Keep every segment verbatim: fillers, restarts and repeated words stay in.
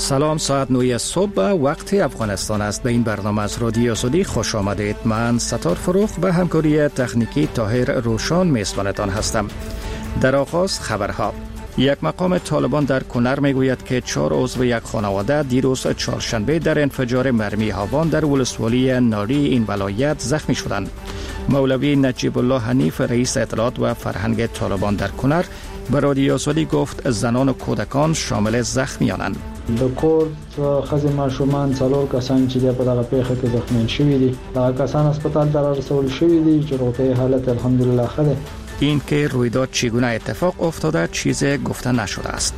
سلام، ساعت نه صبح وقت افغانستان است. به این برنامه از رادیو آزادی خوش آمدید. من ستار فروخ به همکاری تکنیکی طاهر روشان میزبانتان هستم. در آغاز خبرها. یک مقام طالبان در کنر میگوید که چهار عضو یک خانواده دیروز چهارشنبه در انفجار مرمی هاوان در ولسوالی ناری این ولایت زخمی شدند. مولوی نجیب الله حنیف رئیس اطلاعات و فرهنگ طالبان در کنر به رادیو آزادی گفت زنان و کودکان شامل زخمیانند. د کور خزې ماشومان څلور کسان چې په دغه پیښه کې زخمیان شوي دي، دغه کسان هسپتال ته رسول شوي دي چې روغتیايي حالت الحمدلله ښه ده. این که رویداد چگونه اتفاق افتاده چیزی گفته نشده است.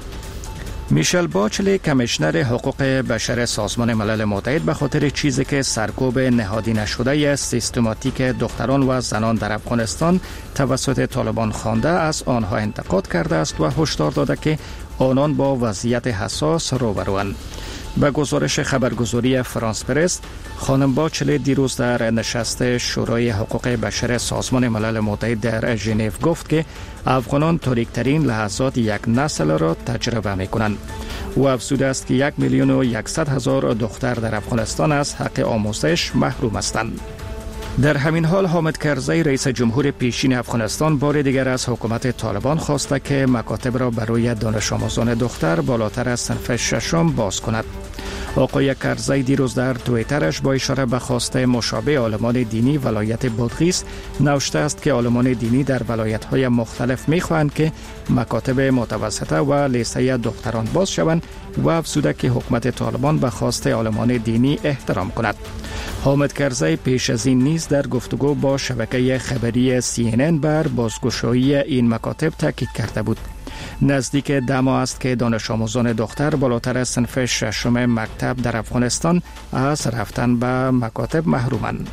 میشل باچلی کمیشنر حقوق بشر سازمان ملل متحد به خاطر چیزی که سرکوب نهادی نشده سیستماتیک دختران و زنان در افغانستان توسط طالبان خوانده از آنها انتقاد کرده است و هشدار داده که آنان با وضعیت حساس روبروند. به گزارش خبرگزاری فرانس پرس، خانم باچلی دیروز در نشست شورای حقوق بشر سازمان ملل متحد در ژنو گفت که افغانان تاریک‌ترین لحظات یک نسل را تجربه می‌کنند. او افزوده است که یک میلیون و صد هزار دختر در افغانستان از حق آموزش محروم هستند. در همین حال حامد کرزی رئیس جمهور پیشین افغانستان بار دیگر از حکومت طالبان خواسته که مکاتب را برای دانش آموزان دختر بالاتر از صنف ششم باز کند. آقای کرزی دیروز در توییترش با اشاره به خواسته مشابه عالمان دینی ولایت بادغیس نوشته است که عالمان دینی در ولایت‌های مختلف می‌خواهند که مکاتب متوسطه و لیسه دختران باز شوند و افزوده که حکومت طالبان به خواسته عالمان دینی احترام کند. حامد کرزی پیش از این نیز در گفتگو با شبکه خبری سی ان ان بر بازگشایی این مکاتب تاکید کرده بود. نزدیک ده ماه است که دانش آموزان دختر بالاتر از صنف ششم مکتب در افغانستان از رفتن به مکاتب محرومند.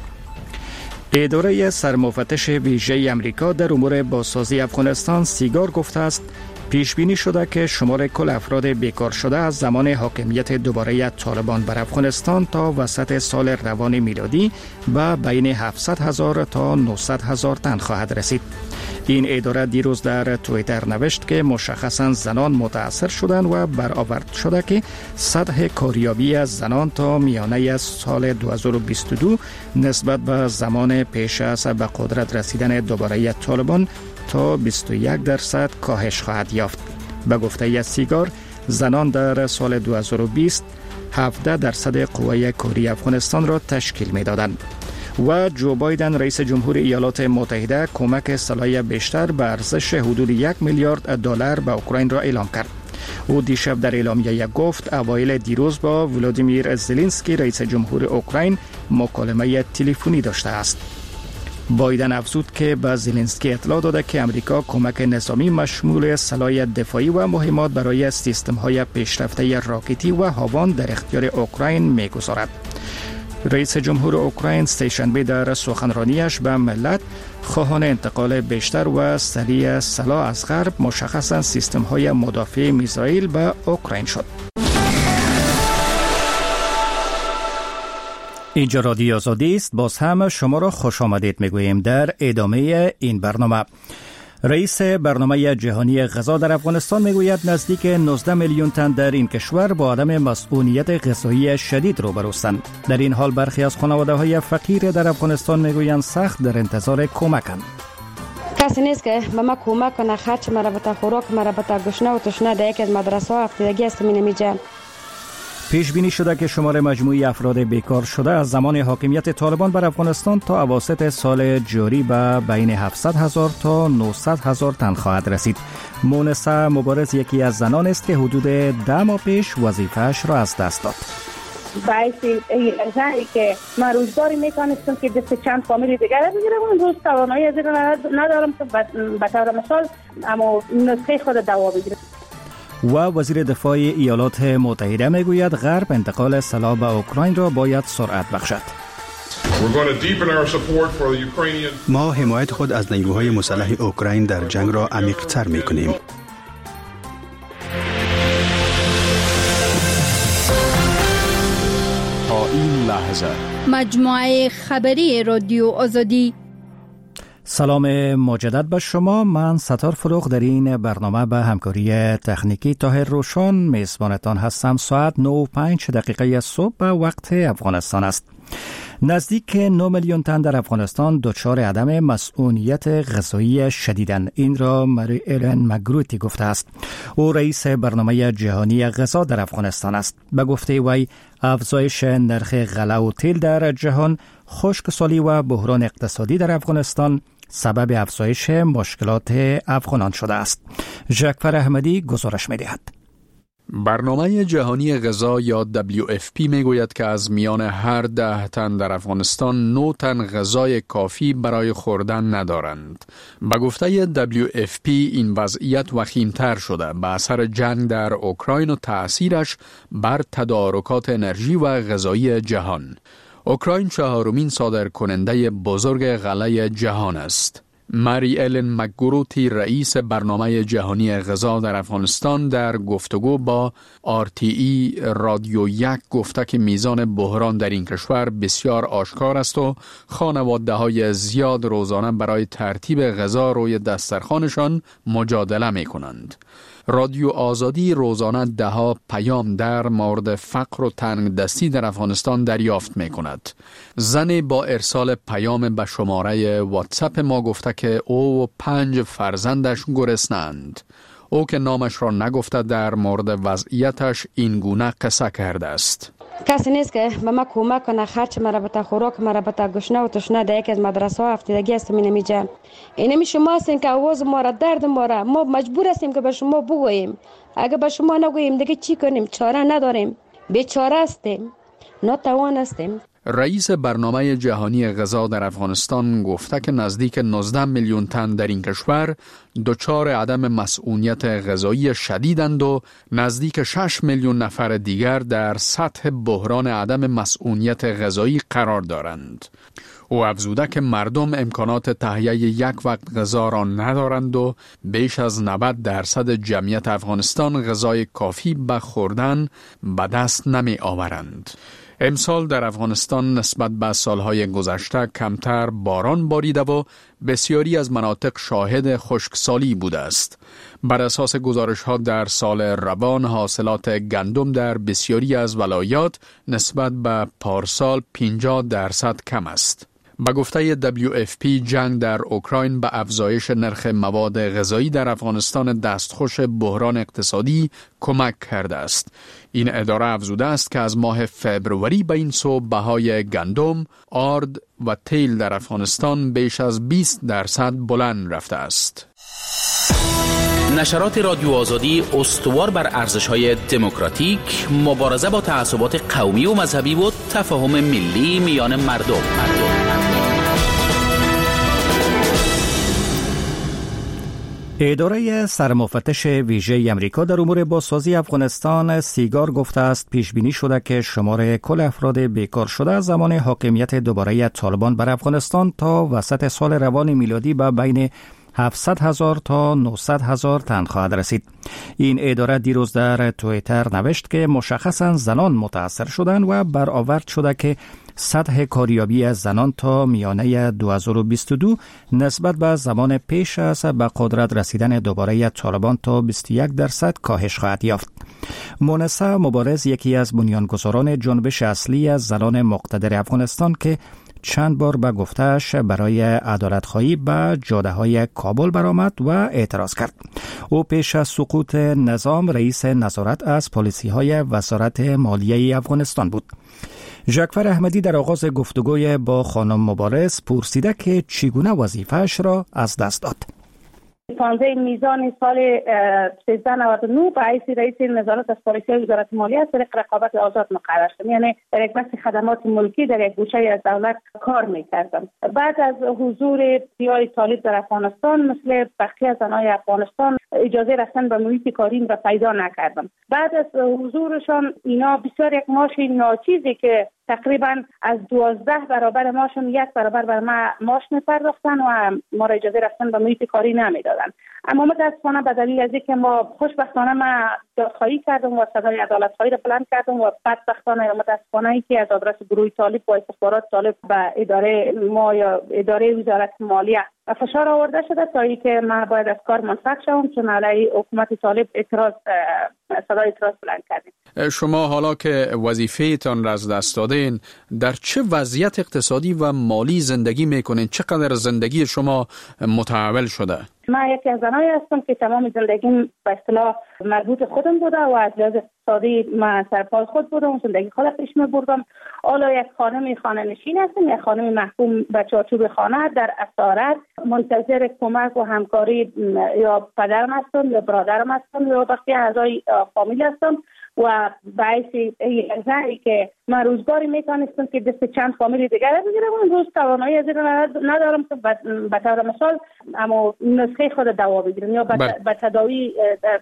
اداره سرمفتش ویژه امریکا در امور بازسازی افغانستان سیگار گفته است پیش بینی شده که شمار کل افراد بیکار شده از زمان حاکمیت دوباره طالبان بر افغانستان تا وسط سال روان میلادی به بین هفتصد هزار تا نهصد هزار تن خواهد رسید. این اداره دیروز در توییتر نوشت که مشخصاً زنان متاثر شدند و برآورد شده که سطح کاریابی از زنان تا میانه سال دو هزار و بیست و دو نسبت به زمان پیش از به قدرت رسیدن دوباره طالبان تا بیست و یک درصد کاهش خواهد یافت. به گفته سیگار، زنان در سال دو هزار و بیست هفده درصد قوای کاری افغانستان را تشکیل می‌دادند. و جو بایدن رئیس جمهور ایالات متحده کمک سلاح بیشتر به ارزش حدود یک میلیارد دلار به اوکراین را اعلام کرد. او دیشب در اعلامیه گفت اوایل دیروز با ولادیمیر زلنسکی رئیس جمهور اوکراین مکالمه تلفنی داشته است. بایدن افزود که به زلنسکی اطلاع داده که امریکا کمک نظامی مشمول سلاح دفاعی و مهمات برای سیستم‌های پیشرفته راکتی و هاوان در اختیار اوکراین می‌گذارد. رئیس جمهور اوکراین سه‌شنبه در سخنرانیش به ملت خواهان انتقال بیشتر و سریع سلاح از غرب مشخصاً سیستم‌های مدافع میزایل به اوکراین شد. اینجا رادیو آزادی است. باز هم شما را خوش آمدید میگوییم در ادامه این برنامه. رئیس برنامه جهانی غذا در افغانستان میگوید نزدیک نوزده میلیون تن در این کشور با عدم مسئولیت غذایی شدید روبروستند. در این حال برخی از خانواده‌های فقیر در افغانستان میگویند سخت در انتظار کمکند. کسی نیست که به ما کمک کنه، خرچ مربوط خوراک مربوط گشنه و تشنه در یکی از مدرسه‌ها هفتگی است می‌نمیجه. پیش بینی شده که شمار مجموعی افراد بیکار شده از زمان حاکمیت طالبان بر افغانستان تا اواسط سال جاری به بین هفتصد هزار تا نهصد هزار تن خواهد رسید. مونسا مبارز یکی از زنان است که حدود ده ماه پیش وظیفه‌اش را از دست داد. باعث زنی که من روزگاری میتونستم که دست چند فامیل دیگر بگیرم، اون روز توانایی از این ندارم که به طور مثال اما نسخه خود دوا بگیرم. و وزیر دفاع ایالات متحده میگوید غرب انتقال سلاح به اوکراین را باید سرعت بخشد. ما حمایت خود از نیروهای مسلح اوکراین در جنگ را عمیق‌تر می‌کنیم. تا این لحظه مجموعه خبری رادیو آزادی. سلام مجدد به شما. من ستار فروغ در این برنامه به همکاری تکنیکی طاهر روشن میزبانتان هستم. ساعت نه و پنج دقیقه صبح به وقت افغانستان است. نزدیک نه میلیون تن در افغانستان دچار عدم مسئولیت غذایی شدیدند. این را مری ایلن مگروتی گفته است. او رئیس برنامه جهانی غذا در افغانستان است. به گفته وی افزایش نرخ غله و تیل در جهان، خشکسالی و بحران اقتصادی در افغانستان سبب افزایش مشکلات افغانان شده است. ژکفر احمدی گزارش می‌دهد. برنامه جهانی غذا یا دبلیو اف پی میگوید که از میان هر ده تن در افغانستان نه تن غذای کافی برای خوردن ندارند. به گفته دبلیو اف پی این وضعیت وخیم‌تر شده به اثر جنگ در اوکراین و تأثیرش بر تدارکات انرژی و غذایی جهان. اوکراین چهارمین صادرکننده بزرگ غله جهان است. مری ایلن مگروتی رئیس برنامه جهانی غذا در افغانستان در گفتگو با آر تی ای رادیو یک گفته که میزان بحران در این کشور بسیار آشکار است و خانواده های زیاد روزانه برای ترتیب غذا روی دسترخوانشان مجادله می کنند. رادیو آزادی روزانه ده ها پیام در مورد فقر و تنگ دستی در افغانستان دریافت می کند. زنی با ارسال پیام به شماره واتساپ ما گفته که او و پنج فرزندش گرسنه‌اند. او که نامش را نگفته در مورد وضعیتش این گونه قصه کرده است. کسی نیست که به ما کمک کنه، خرچ مرا بتا، خوراک مرا بتا، گشنه و تشنه در یکی از مدرسه ها هفتگی هستم این اینجا. اینمی شما هستین که آواز ما را، درد ما را ما مجبور هستیم که به شما بگوییم. اگه به شما نگوییم دیگه چی کنیم؟ چاره نداریم. بیچاره هستیم. ناتوان هستیم. رئیس برنامه جهانی غذا در افغانستان گفته که نزدیک نوزده میلیون تن در این کشور دچار عدم مسئولیت غذایی شدیدند و نزدیک شش میلیون نفر دیگر در سطح بحران عدم مسئولیت غذایی قرار دارند. او افزوده که مردم امکانات تهیه یک وقت غذا را ندارند و بیش از نود درصد جمعیت افغانستان غذای کافی به خوردن به دست نمی آورند. امسال در افغانستان نسبت به سالهای گذشته کمتر باران باریده و بسیاری از مناطق شاهد خشکسالی بوده است. بر اساس گزارش‌ها در سال روان حاصلات گندم در بسیاری از ولایات نسبت به پارسال پنجاه درصد کم است. به گفته دبلیو اف پی جنگ در اوکراین به افزایش نرخ مواد غذایی در افغانستان دستخوش بحران اقتصادی کمک کرده است. این اداره افزوده است که از ماه فبروری به این سو بهای گندم، آرد و تیل در افغانستان بیش از بیست درصد بلند رفته است. نشرات رادیو آزادی استوار بر ارزش‌های دموکراتیک، مبارزه با تعصبات قومی و مذهبی و تفاهم ملی میان مردم. مردم. اداره سرمفتش ویژه امریکا در امور بازسازی افغانستان سیگار گفته است پیش بینی شده که شمار کل افراد بیکار شده زمان حاکمیت دوباره طالبان بر افغانستان تا وسط سال روان میلادی به بین هفتصد هزار تا نهصد هزار تن خواهد رسید. این اداره دیروز در توییتر نوشت که مشخصاً زنان متاثر شدند و برآورد شده که سطح کاریابی از زنان تا میانه دو هزار و بیست و دو نسبت به زمان پیش از به قدرت رسیدن دوباره طالبان تا بیست و یک درصد کاهش خواهد یافت. مونسه مبارز یکی از بنیانگذاران جنبش اصلی از زنان مقتدر افغانستان که چند بار به گفتهش برای عدالت‌خواهی به جاده‌های کابل برآمد و اعتراض کرد. او پیش از سقوط نظام رئیس نظارت از پالیسی‌های وزارت مالیه افغانستان بود. ژکفر احمدی در آغاز گفتگوی با خانم مبارز پرسیده که چگونه وظیفه‌اش را از دست داد. پانزده میزان سال سیزده نود و نه به حیث رئیس نظارت از پالیسی وزارت مالیه از طریق رقابت آزاد مقرر شدم. یعنی در یک بخش خدمات ملکی در یک گوشه از دولت کار میکردم. بعد از حضور سیای طالب در افغانستان مثل بقیه زنای افغانستان اجازه رفتن به محیط کاریم را پیدا نکردم. بعد از حضورشان اینا بسیار یک معاش ناچیزی که تقریبا از دوازده برابر ماشون یک برابر بر ما ماش می‌پرداختن و ما را اجازه رفتن به محیط کاری نمیدادن. اما متاسفانه به دلیل از اینکه ما خوشبختانه ما دادخواهی کردم و صدای عدالت‌خواهی را بلند کردم و بدبختانه یا متاسفانه اینکه از آدرس گروه طالب و استخبارات طالب به اداره ما یا اداره وزارت مالیه فشار آورده شده تا اینکه من باید از کار منصرف شوم، چون علیه حکومت طالب اعتراض صدای اعتراض بلند کردیم. شما حالا که وظیفه‌تان را از دست دادین، در چه وضعیت اقتصادی و مالی زندگی میکنین؟ چقدر زندگی شما متحول شده؟ من یکی از زنایی هستم که تمام زندگیم به اصطلاح مربوط خودم بوده و از لحاظ اقتصادی من سرپای خود بودم، زندگی خود پیش می‌بردم. حالا یک خانم خانه نشین هستم، یک خانم محکوم به چارچوب خانه در اسارت، منتظر کمک و همکاری یا پدرم هستم یا برادرم هستم یا بقیه اعضای فامیل هستم و باعث زنی که من روزگاری میتونستم که دست چند فامیل دیگر بگیرم، اون روز توانایی از این ندارم که به طور مثال اما نسخه خود دوا بگیرم یا به تداوی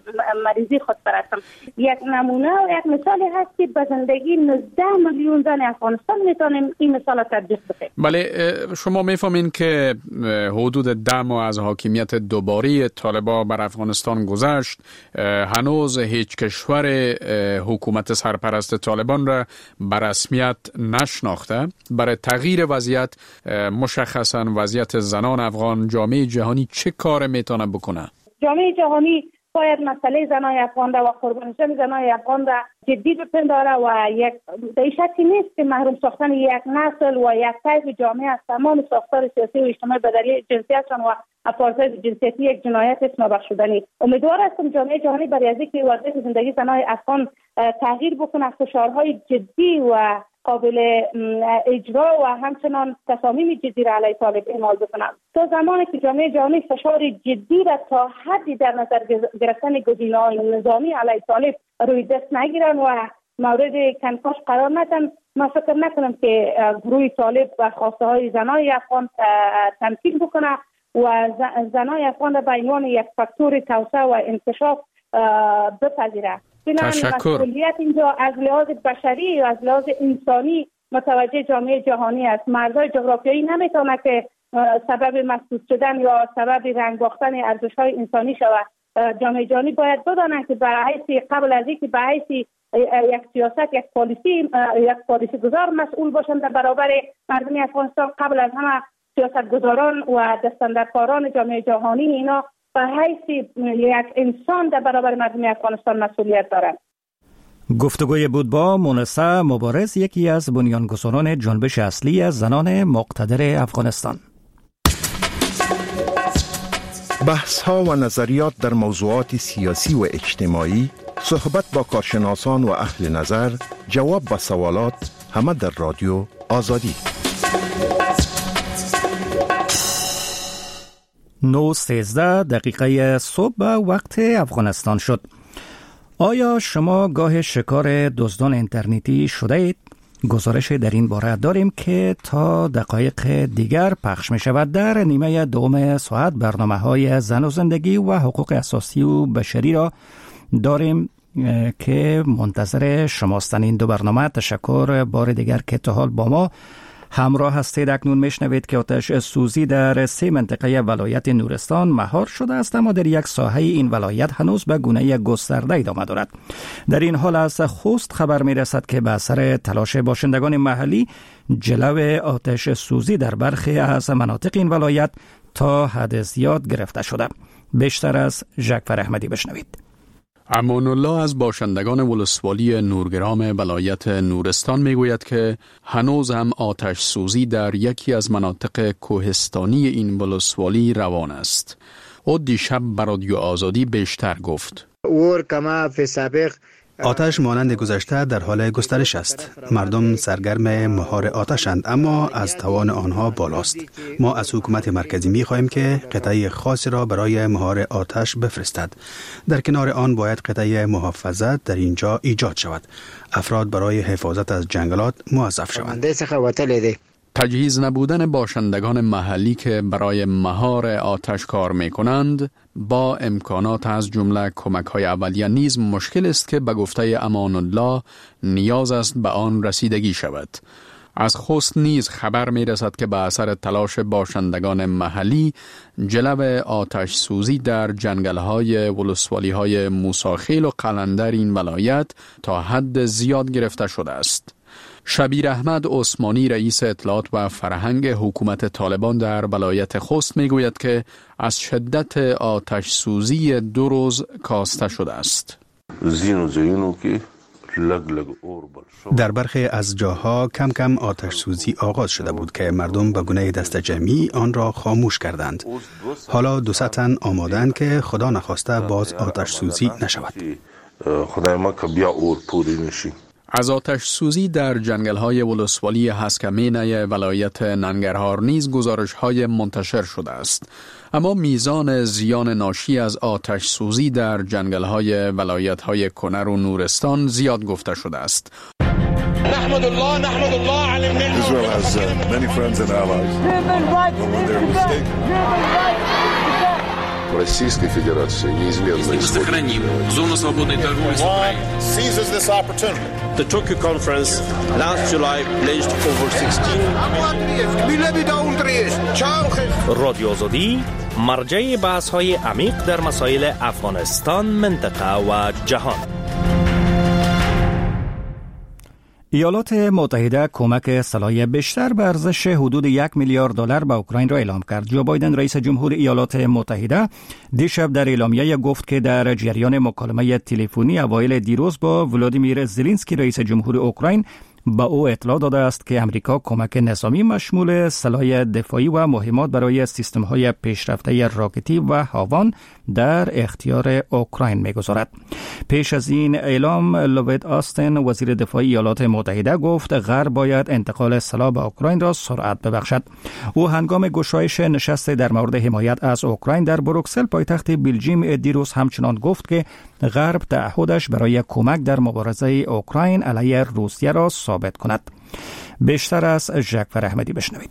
مریضی خود برسم. یک نمونه و یک مثالی هست که به زندگی نوزده میلیون زن افغانستان میتونیم این مثال تطبیق بکنیم. بله، شما میفهمین که حدود ده ماه از حاکمیت دوباره طالبان بر افغانستان گذشت، هنوز هیچ کشور حکومت سرپرست طالبان را به رسمیت نشناخته. برای تغییر وضعیت، مشخصا وضعیت زنان افغان، جامعه جهانی چه کار میتونه بکنه؟ جامعه جهانی باید مسئله زنای افغان و قربانی شدن زنای افغان را جدی بپنداره و یک شکی نیست که محروم ساختن یک نسل و یک طیف جامعه از تمام ساختار سیاسی و اجتماعی به دلیل جنسیتشان و آپارتاید جنسیتی یک جنایت است نابخشودنی. امیدوار هستم جامعه جهانی برای از اینکه وضعیت زندگی زنای افغان تغییر بکنه، فشارهای جدی و قابل اجرا و همچنان تصامیم جدی را علیه طالب اعمال بکنند. تا زمانی که جامعه جهانی فشار جدی را تا حدی در نظر گرفتن گزینه‌های نظامی علیه طالب روی دست نگیرند و مورد کنکاش قرار ندن، من فکر نکنم که گروه طالب و خواسته های زنای افغان تمکین بکنه و زنای افغان را به عنوان یک فاکتور توسعه و انکشاف بپذیره. تشکر. مسئولیت اینجا از لحاظ بشری و از لحاظ انسانی متوجه جامعه جهانی است. مرزهای جغرافیایی نمیتونه که سبب مسدود شدن یا سبب رنگ باختن ارزش‌های انسانی شود. جامعه جهانی باید بدانند که برای قبل از اینکه به حیث یک سیاست، یک پالیسی، یک پالیسی گذار مسئول باشند در برابر مردم افغانستان، قبل از همه سیاستگزاران و دستاندرکاران جامعه جهانی اینا به حیث یک انسان در برابر مردم افغانستان مسئولیت دارند. گفتگوی بود با مونسه مبارز، یکی از بنیانگذاران جنبش اصلی از زنان مقتدر افغانستان. بحث ها و نظریات در موضوعات سیاسی و اجتماعی، صحبت با کارشناسان و اهل نظر، جواب به سوالات، همه در رادیو آزادی. نه سیزده دقیقه صبح وقت افغانستان شد. آیا شما گاه شکار دزدان اینترنتی شده اید؟ گزارش در این باره داریم که تا دقایق دیگر پخش می شود. در نیمه دوم ساعت برنامه های زن و زندگی و حقوق اساسی و بشری را داریم که منتظر شماستن. این دو برنامه. تشکر بار دیگر که تا حال با ما همراه هستید. اکنون میشنوید که آتش سوزی در سه منطقه ولایت نورستان مهار شده است، اما در یک ساحه این ولایت هنوز به گونه گسترده ادامه دارد. در این حال از خوست خبر میرسد که به اثر تلاش باشندگان محلی جلو آتش سوزی در برخی از مناطق این ولایت تا حد زیاد گرفته شده. بیشتر از جعفر احمدی بشنوید. امان الله از باشندگان ولسوالی نورگرام ولایت نورستان میگوید که هنوز هم آتش سوزی در یکی از مناطق کوهستانی این ولسوالی روان است. او دیشب بر رادیو آزادی بیشتر گفت. اور کما فی سابق آتش مانند گذشته در حال گسترش است. مردم سرگرم مهار آتشند، اما از توان آنها بالاست. ما از حکومت مرکزی می خواهیم که قطعه خاصی را برای مهار آتش بفرستد. در کنار آن باید قطعه محافظت در اینجا ایجاد شود. افراد برای حفاظت از جنگلات موظف شوند. تجهیز نبودن باشندگان محلی که برای مهار آتش کار می کنند با امکانات از جمله کمک‌های اولیه نیز مشکل است که به گفته امان الله نیاز است به آن رسیدگی شود. از خوست نیز خبر می رسد که به اثر تلاش باشندگان محلی جلو آتش سوزی در جنگل‌های ولسوالی‌های موساخیل و قلندر این ولایت تا حد زیاد گرفته شده است. شبیر احمد عثمانی رئیس اطلاعات و فرهنگ حکومت طالبان در ولایت خوست میگوید که از شدت آتش سوزی دو روز کاسته شده است. در برخی از جاها کم کم آتش سوزی آغاز شده بود که مردم به گونه دست جمعی آن را خاموش کردند. حالا دو سه تن آمادند که خدا نخواسته باز آتش سوزی نشود. خدای ما که بیا اور پوری نشی. از آتش سوزی در جنگل‌های ولسوالی هسکمینه ولایت ننگرهار نیز گزارش‌های منتشر شده است. اما میزان زیان ناشی از آتش سوزی در جنگل‌های ولایت‌های کنر و نورستان زیاد گفته شده است. نحمد الله نحمد الله علی النعمة. Israel has uh, many friends and allies. Российской Федерации неизменно сохраним зону свободной торговли с Украиной. Seizes this opportunity. The Tokyo conference last July pledged over sixteen رادیو آزادی مرجع بحث‌های عمیق در مسائل افغانستان، منطقه و جهان. ایالات متحده کمک سلاح بیشتر به ارزش حدود یک میلیارد دلار به اوکراین را اعلام کرد. جو بایدن رئیس جمهور ایالات متحده دیشب در اعلامیه گفت که در جریان مکالمه تلفنی اوایل دیروز با ولادیمیر زلنسکی رئیس جمهور اوکراین با او اطلاع داده است که امریکا کمک نظامی مشمول سلاح دفاعی و مهمات برای سیستم‌های پیشرفته راکتی و هاوان در اختیار اوکراین می‌گذارد. پیش از این اعلام لوید آستن وزیر دفاع ایالات متحده گفت غرب باید انتقال سلاح به اوکراین را سرعت ببخشد. او هنگام گشایش نشست در مورد حمایت از اوکراین در بروکسل پایتخت بلژیم دیروز همچنان گفت که غرب تعهدش برای کمک در مبارزه اوکراین علیه روسیه را ثابت کند. بیشتر از ژکفر احمدی بشنوید.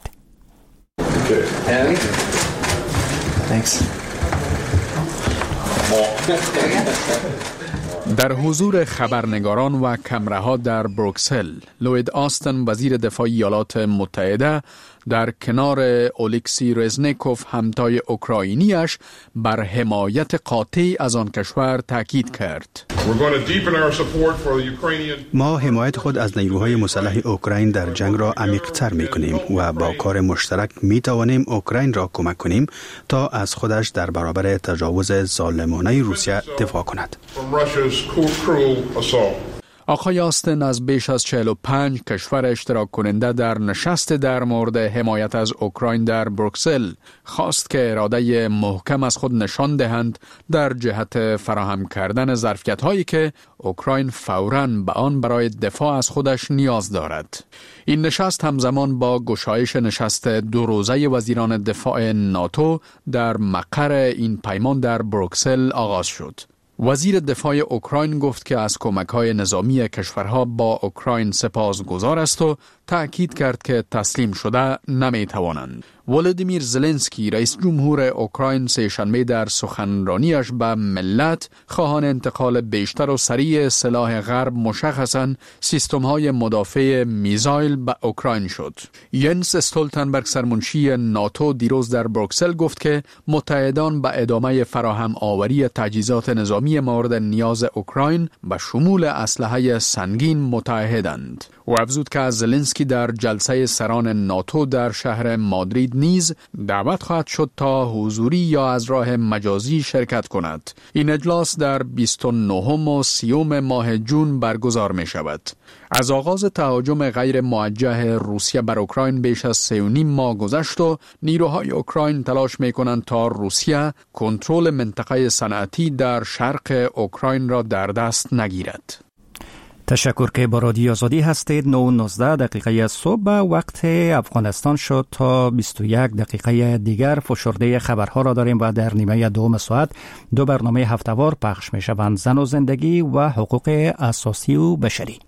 در حضور خبرنگاران و کمره‌ها در بروکسل، لوید آستن وزیر دفاع ایالات متحده در کنار اولکسی رزنیکوف همتای اوکراینیش بر حمایت قاطع از آن کشور تاکید کرد. ما حمایت خود از نیروهای مسلح اوکراین در جنگ را عمیق‌تر می‌کنیم و با کار مشترک می‌توانیم اوکراین را کمک کنیم تا از خودش در برابر تجاوز ظالمانه روسیه دفاع کند. آقای آستن از بیش از چهل و پنج کشور اشتراک کننده در نشست در مورد حمایت از اوکراین در بروکسل خواست که اراده محکم از خود نشان دهند در جهت فراهم کردن ظرفیت‌هایی که اوکراین فوراً به آن برای دفاع از خودش نیاز دارد. این نشست همزمان با گشایش نشست دو روزه وزیران دفاع ناتو در مقر این پیمان در بروکسل آغاز شد. وزیر دفاع اوکراین گفت که از کمک‌های نظامی کشورها با اوکراین سپاسگزار است و تأکید کرد که تسلیم شده نمی‌توانند. ولادیمیر زلنسکی رئیس جمهور اوکراین سه‌شنبه در سخنرانیش به ملت خواهان انتقال بیشتر و سریع سلاح غرب مشخصاً سیستم‌های مدافع میزایل به اوکراین شد. ینس استولتنبرگ سرمنشی ناتو دیروز در بروکسل گفت که متحدان به ادامه فراهم آوری تجهیزات نظامی مورد نیاز اوکراین به شمول اسلحه سنگین متعهدند. و افزود که از زلنسکی در جلسه سران ناتو در شهر مادرید نیز دعوت خواهد شد تا حضوری یا از راه مجازی شرکت کند. این اجلاس در بیست و نهم و سیوم ماه جون برگزار می شود. از آغاز تهاجم غیر موجه روسیه بر اوکراین بیش از سه و نیم ماه گذشت و نیروهای اوکراین تلاش می کنند تا روسیه کنترل منطقه صنعتی در شرق اوکراین را در دست نگیرد. تشکر که با رادیو آزادی هستید. نه و نوزده دقیقه صبح وقت افغانستان شد. تا بیست و یک دقیقه دیگر فشرده خبرها را داریم و در نیمه دوم ساعت دو برنامه هفته‌وار پخش می شوند: زن و زندگی و حقوق اساسی و بشری.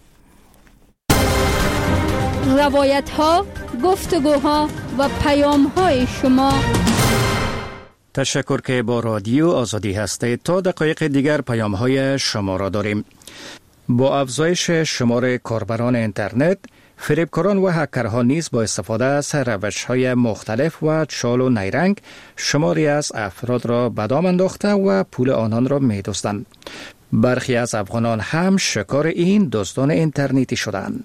روایت ها، گفتگوها و پیام های شما. تشکر که با رادیو آزادی هستید. تا دقایق دیگر پیام های شما را داریم. با افزایش شمار کاربران اینترنت، فریبکاران و هکرها نیز با استفاده از روش‌های مختلف و چال و نیرنگ شماری از افراد را به دام انداخته و پول آنان را می‌دزدند. برخی از افغانان هم شکار این دزدان اینترنتی شدند.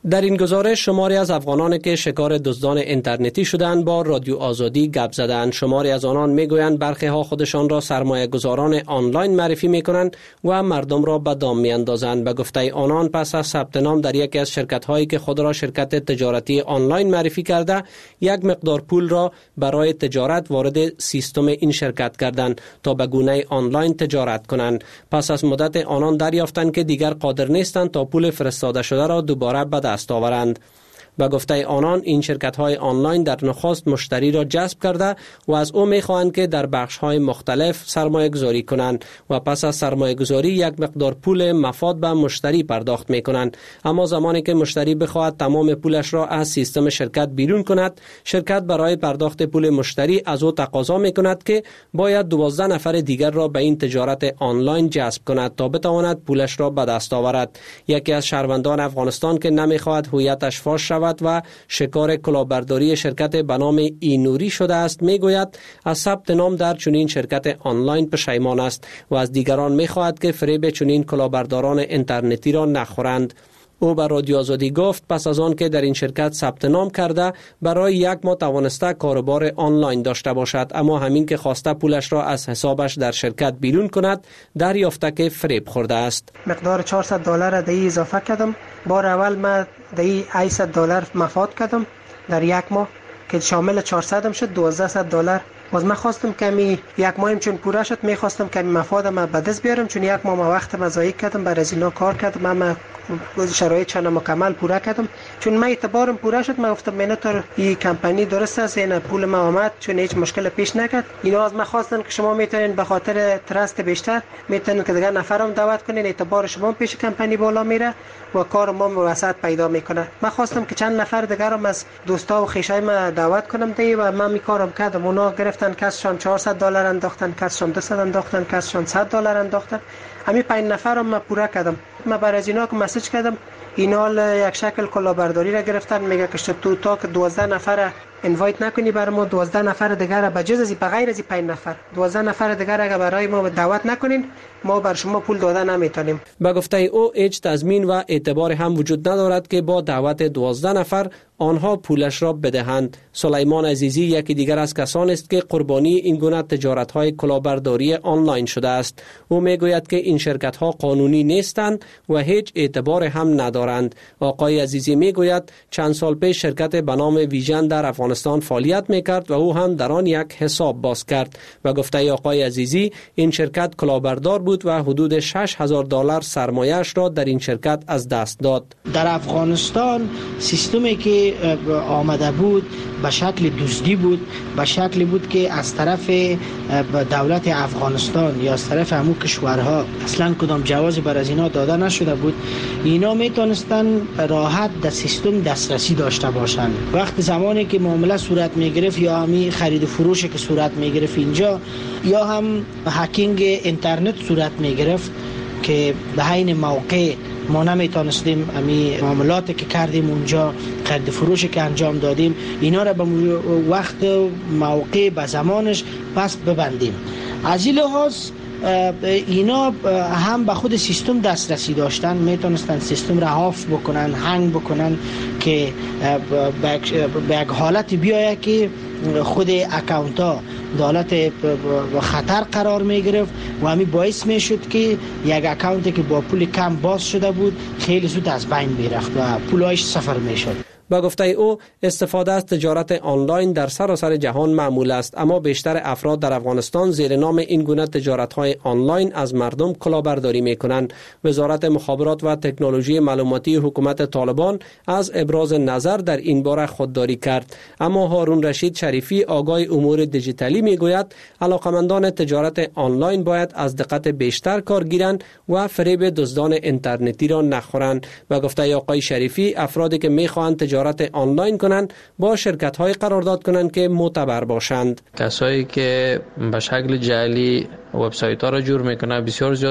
در این گزارش شماری از افغانان که شکار دزدان اینترنتی شدند با رادیو آزادی گپ زدند. شماری از آنان میگویند برخی ها خودشان را سرمایه گذاران آنلاین معرفی میکنند و مردم را به دام میاندازند. به گفته آنان پس از ثبت نام در یکی از شرکت هایی که خود را شرکت تجارتی آنلاین معرفی کرده، یک مقدار پول را برای تجارت وارد سیستم این شرکت کردند تا به گونه آنلاین تجارت کنند. پس از مدت آنان دریافتند که دیگر قادر نیستند تا پول فرستاده شده را دوباره به دست آورند. به گفته آنان این شرکت های آنلاین در نخست مشتری را جذب کرده و از او می خواهند که در بخش های مختلف سرمایه گذاری کنند و پس از سرمایه گذاری یک مقدار پول مفاد به مشتری پرداخت می کنند. اما زمانی که مشتری بخواهد تمام پولش را از سیستم شرکت بیرون کند، شرکت برای پرداخت پول مشتری از او تقاضا می کند که باید دوازده نفر دیگر را به این تجارت آنلاین جذب کند تا بتواند پولش را به دست آورد. یکی از شهروندان افغانستان که نمی خواهد هویتش فاش شود و شکار کلاهبرداری شرکت به نام اینوری شده است، میگوید از ثبت نام در چنین شرکت آنلاین پشیمان است و از دیگران میخواهد که فریب چنین کلاهبرداران اینترنتی را نخورند. او به رادیو آزادی گفت پس از آن که در این شرکت ثبت نام کرده برای یک ماه توانسته کاروبار آنلاین داشته باشد، اما همین که خواسته پولش را از حسابش در شرکت بیرون کند دریافته که فریب خورده است. مقدار چهارصد دلار در اضافه کردم. بار اول من در هشتصد دلار مفاد کردم در یک ماه که شامل چهارصد شد، دوازده دلار. باز من خواستم کمی یک ماهیم چون پوره شد میخواستم کمی مفادم به دست بیارم، چون یک ماه وقت مزایق کردم برای از اینا کار کردم، من شرایط چند مکمل پوره کردم. چون من اعتبارم پوره شد من گفتم من تو این کمپانی درست است، این پول ما آمد چون هیچ مشکل پیش نکرد. اینا از من خواستن که شما میتونین به خاطر ترست بیشتر میتونین که دیگه نفرم دعوت کنین، اعتبار شما پیش کمپانی بالا میره و کار ما وسط پیدا میکنه. من خواستم که چند نفر دیگرم از دوستا و خویشای من دعوت کنم دی و من می کارم کردم. اونا گرفتن کسشان چهارصد دلار انداختن، کسشان دویست انداختن، کسشان صد دلار انداختن. همین پنج نفرم من پوره کردم. من برای از اینا که مسیج کردم اینا یک شکل کلاهبرداری را گرفتن، میگه که تو تا که دوازده نفر اینوایت نکنی برای ما دوازده نفر دیگر به جز از بغیر از پنج نفر دوازده نفر دیگر اگر برای ما دعوت نکنین ما بر شما پول داده نمیتونیم. با گفته او هیچ تضمین و اعتبار هم وجود ندارد که با دعوت دوازده نفر آنها پولش را بدهند. سلیمان عزیزی یکی دیگر از کسان است که قربانی این گونه تجارت‌های کلاهبرداری آنلاین شده است. او میگوید که این شرکت‌ها قانونی نیستند و هیچ اعتبار هم ندارند. آقای عزیزی میگوید چند سال پیش شرکت به نام ویژن در افغانستان فعالیت میکرد و او هم در آن یک حساب باز کرد. و گفته آقای عزیزی این شرکت کلاهبردار بود و حدود شش هزار دلار سرمایه‌اش را در این شرکت از دست داد. در افغانستان سیستمی که آمده بود به شکل دزدی بود، به شکلی بود که از طرف دولت افغانستان یا از طرف همون کشورها اصلا کدام جوازی بر از اینا داده نشده بود. اینا میتونستن راحت در سیستم دسترسی داشته باشند. وقت زمانی که معامله صورت میگرفت یا همی خرید و فروشی که صورت میگرفت اینجا یا هم هکینگ اینترنت صورت میگرفت که به عین موقع ما نمیتونستیم امی معاملاتی که کردیم اونجا خرید فروشی که انجام دادیم اینا را به وقت موقع به زمانش پس ببندیم. از این لحاظ اینا هم به خود سیستم دسترسی داشتن، میتونستن سیستم را حاف بکنن، هنگ بکنن که به یک حالت بیایه که خود اکاونت ها دولت خطر قرار می گرفت و همین باعث می شد که یک اکاونتی که با پول کم باز شده بود خیلی زود از بین می رفت و پولایش صفر می شد. با گفته او استفاده از تجارت آنلاین در سراسر جهان معمول است، اما بیشتر افراد در افغانستان زیر نام این گونه تجارت‌های آنلاین از مردم کلاهبرداری می‌کنند. وزارت مخابرات و تکنولوژی معلوماتی حکومت طالبان از ابراز نظر در این باره خودداری کرد، اما هارون رشید شریفی آگاه امور دیجیتالی میگوید علاقمندان تجارت آنلاین باید از دقت بیشتر کار گیرند و فریب دزدان اینترنتی را نخورند. و گفته آقای شریفی افرادی که می‌خواهند تجارت آنلاین کنند با شرکت های قرارداد کنند که معتبر باشند. کسایی که به شکل جعلی وبسایت ها را جور میکنه بسیار زیاد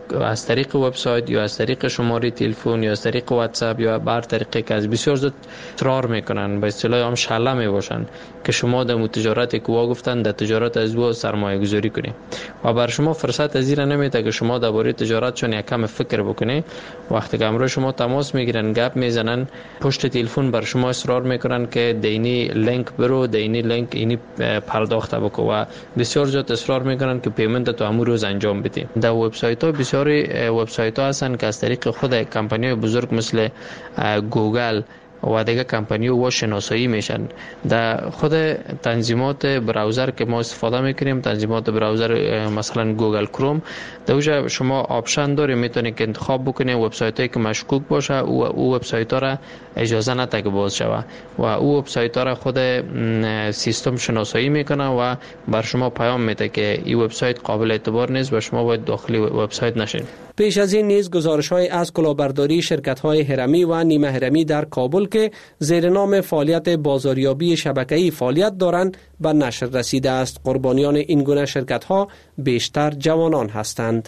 از طریق وبسایت یا از طریق شماره تلفن یا از طریق واتساپ یا بر طریقی که از بسیار زود اصرار میکنن، به اصطلاح هم شله میباشن که شما در تجارت که وا گفتن در تجارت از او سرمایه گذاری کنی و بر شما فرصت از این نمیده که شما درباره تجارتشون یک کم فکر بکنی. وقتی که امروز شما تماس میگیرن، گپ میزنن، پشت تلفن بر شما اصرار میکنن که دینی لینک برو، دینی لینک اینی پرداخت بکو و بسیار زیاد اصرار میکنن که پیمنت تو همون روز انجام بدی. در وبسایت ها بسیاری وبسایت ها هستن که از طریق خود کمپانی بزرگ مثل گوگل و دیگه کمپانی و شناسایی میشن. در خود تنظیمات براوزر که ما استفاده میکنیم، تنظیمات براوزر مثلا گوگل کروم، در اونجا شما آپشن داری میتونید که انتخاب بکنید وبسایت هایی که مشکوک باشه و او وبسایت ها را اجازه نده که باز شوه و او وبسایت ها را خود سیستم شناسایی میکنه و بر شما پیام میده که این وبسایت قابل اعتبار نیست و شما باید داخل وبسایت نشین. پیش از این نیز گزارش‌های از کلاهبرداری شرکت‌های هرمی و نیمه هرمی در کابل که زیر نام فعالیت بازاریابی شبکه‌ای فعالیت دارند به نشر رسیده است. قربانیان این گونه شرکت‌ها بیشتر جوانان هستند.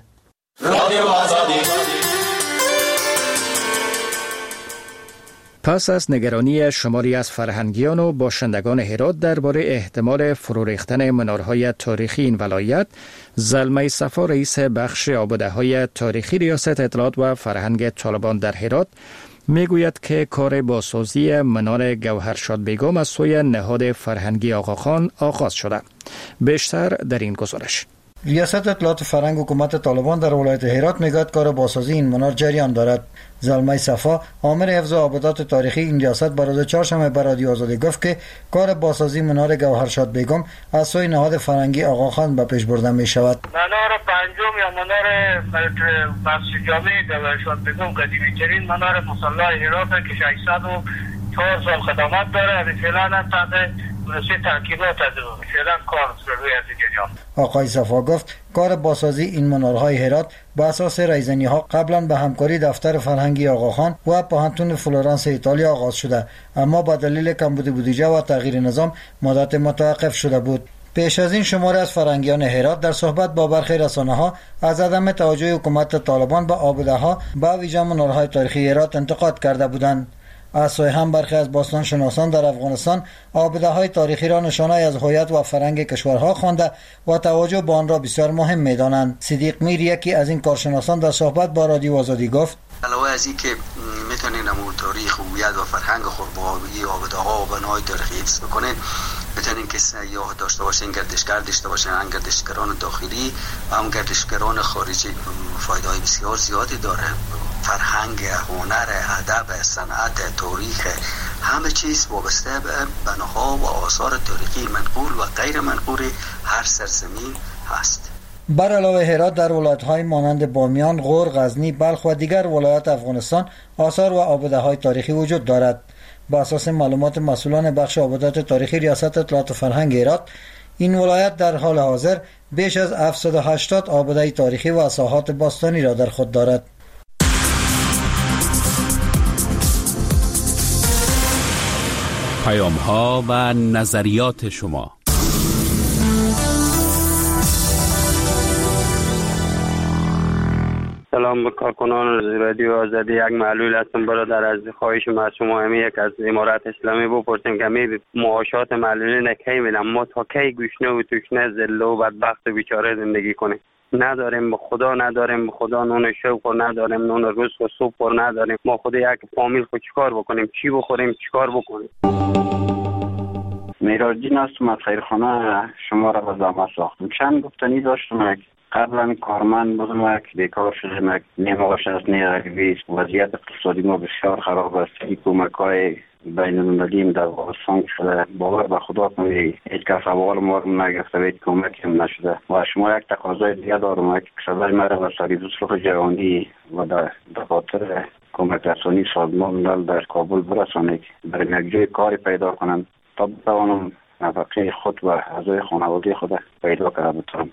پس از نگرانی شماری از فرهنگیان و باشندگان هرات درباره احتمال فرو ریختن منارهای تاریخی این ولایت، زلمه صفا رئیس بخش آباده‌های تاریخی ریاست اطلاعات و فرهنگ طالبان در هرات میگوید که کار بازسازی منار گوهرشاد بیگم از سوی نهاد فرهنگی آقاخان آغاز شده. بیشتر در این گزارش. ریاست اطلاعات فرهنگ حکومت طالبان در ولایت هرات میگوید کار بازسازی این منار جریان دارد. زلمه صفا آمر حفظ آبادات تاریخی این ریاست بر روز چهارشنبه به رادیو آزادی گفت که کار بازسازی منار گوهرشاد بیگم از سوی نهاد فرهنگی آقاخان به پیش برده می شود. منار پنجم یا منار مسجد جامع گوهرشاد بیگم قدیمی ترین منار مصلی هرات که ششصد و چهار سال خدمات داره. فعلا تحت ترکیبات از فعلا کار روی از جریان. آقای صفا گفت کار بازسازی این منارهای هرات با اساس رایزنی ها قبلا به همکاری دفتر فرهنگی آقاخان و پوهنتون فلورانس ایتالیا آغاز شده، اما با دلیل کمبود بودجه و تغییر نظام مدت متوقف شده بود. پیش از این شماری از فرهنگیان هرات در صحبت با برخی رسانه‌ها از عدم توجه حکومت طالبان به آباده‌ها به ویژه منارهای تاریخی هرات انتقاد کرده بودند. از سوی هم برخی از باستان شناسان در افغانستان آباده‌های تاریخی را نشانه از هویت و فرهنگ کشورها خوانده و توجه به آن را بسیار مهم می‌دانند. صدیق میر یکی از این کارشناسان در صحبت با رادیو آزادی گفت علاوه از این که میتونین نمود تاریخ و هویت و فرهنگ خود با آباده‌ها و بناهای تاریخی حفظ بکنین، میتونین که سیاح داشته باشین، گردشگر داشته باشین، هم گردشگران داخلی و هم گردشگران خارجی. فایده‌های بسیار زیادی داره. فرهنگ، هنر، ادب، صنعت، تاریخ، همه چیز وابسته به بناها و آثار تاریخی منقول و غیر منقول هر سرزمین هست. بر علاوه هرات در ولایت‌های مانند بامیان، غور، غزنی، بلخ و دیگر ولایات افغانستان آثار و آباده‌های تاریخی وجود دارد. با اساس معلومات مسئولان بخش آبادات تاریخی ریاست اطلاعات و فرهنگ هرات، این ولایت در حال حاضر بیش از هفتصد و هشتاد آباده تاریخی و ساحات باستانی را در خود دارد. پیام ها و نظریات شما. سلام به کارکنان رادیو آزادی. یک معلول هستم برادر، از خواهش ما از شما همی یک از امارات اسلامی بپرسیم که همی معاشات معلولین کی میدم، ما تا کی گوشنه و توشنه ذله و بدبخت و بیچاره زندگی کنیم؟ نداریم به خدا، نداریم به خدا نون شوق و نداریم نون روز و صبح و نداریم. ما خود یک فامیل خود چیکار بکنیم؟ چی بخوریم؟ چیکار بکنیم؟ میراجین هستم از خیرخانه شما را به زحمت ساختم. چند گفتنی داشتم. قبلا کارمند بودم، بیکار شدم، نمی‌گوشت از نیروی وضعیت اقتصادی ما بسیار خراب است. کمک‌های بین المللی در افغانستان شده. باور به خدا کنید هیچ کس اول ما رو نگرفته و هیچ کمکی هم نشده. و شما یک تقاضای دیگه دارم که صدای مرا به سریع صلح جهانی و در دفاتر کمک رسانی سازمان ملل در کابل برسانید، برای یک جای کاری پیدا کنم تا بتوانم نفقه خود و اعضای خانواده خود پیدا کرده بتونم.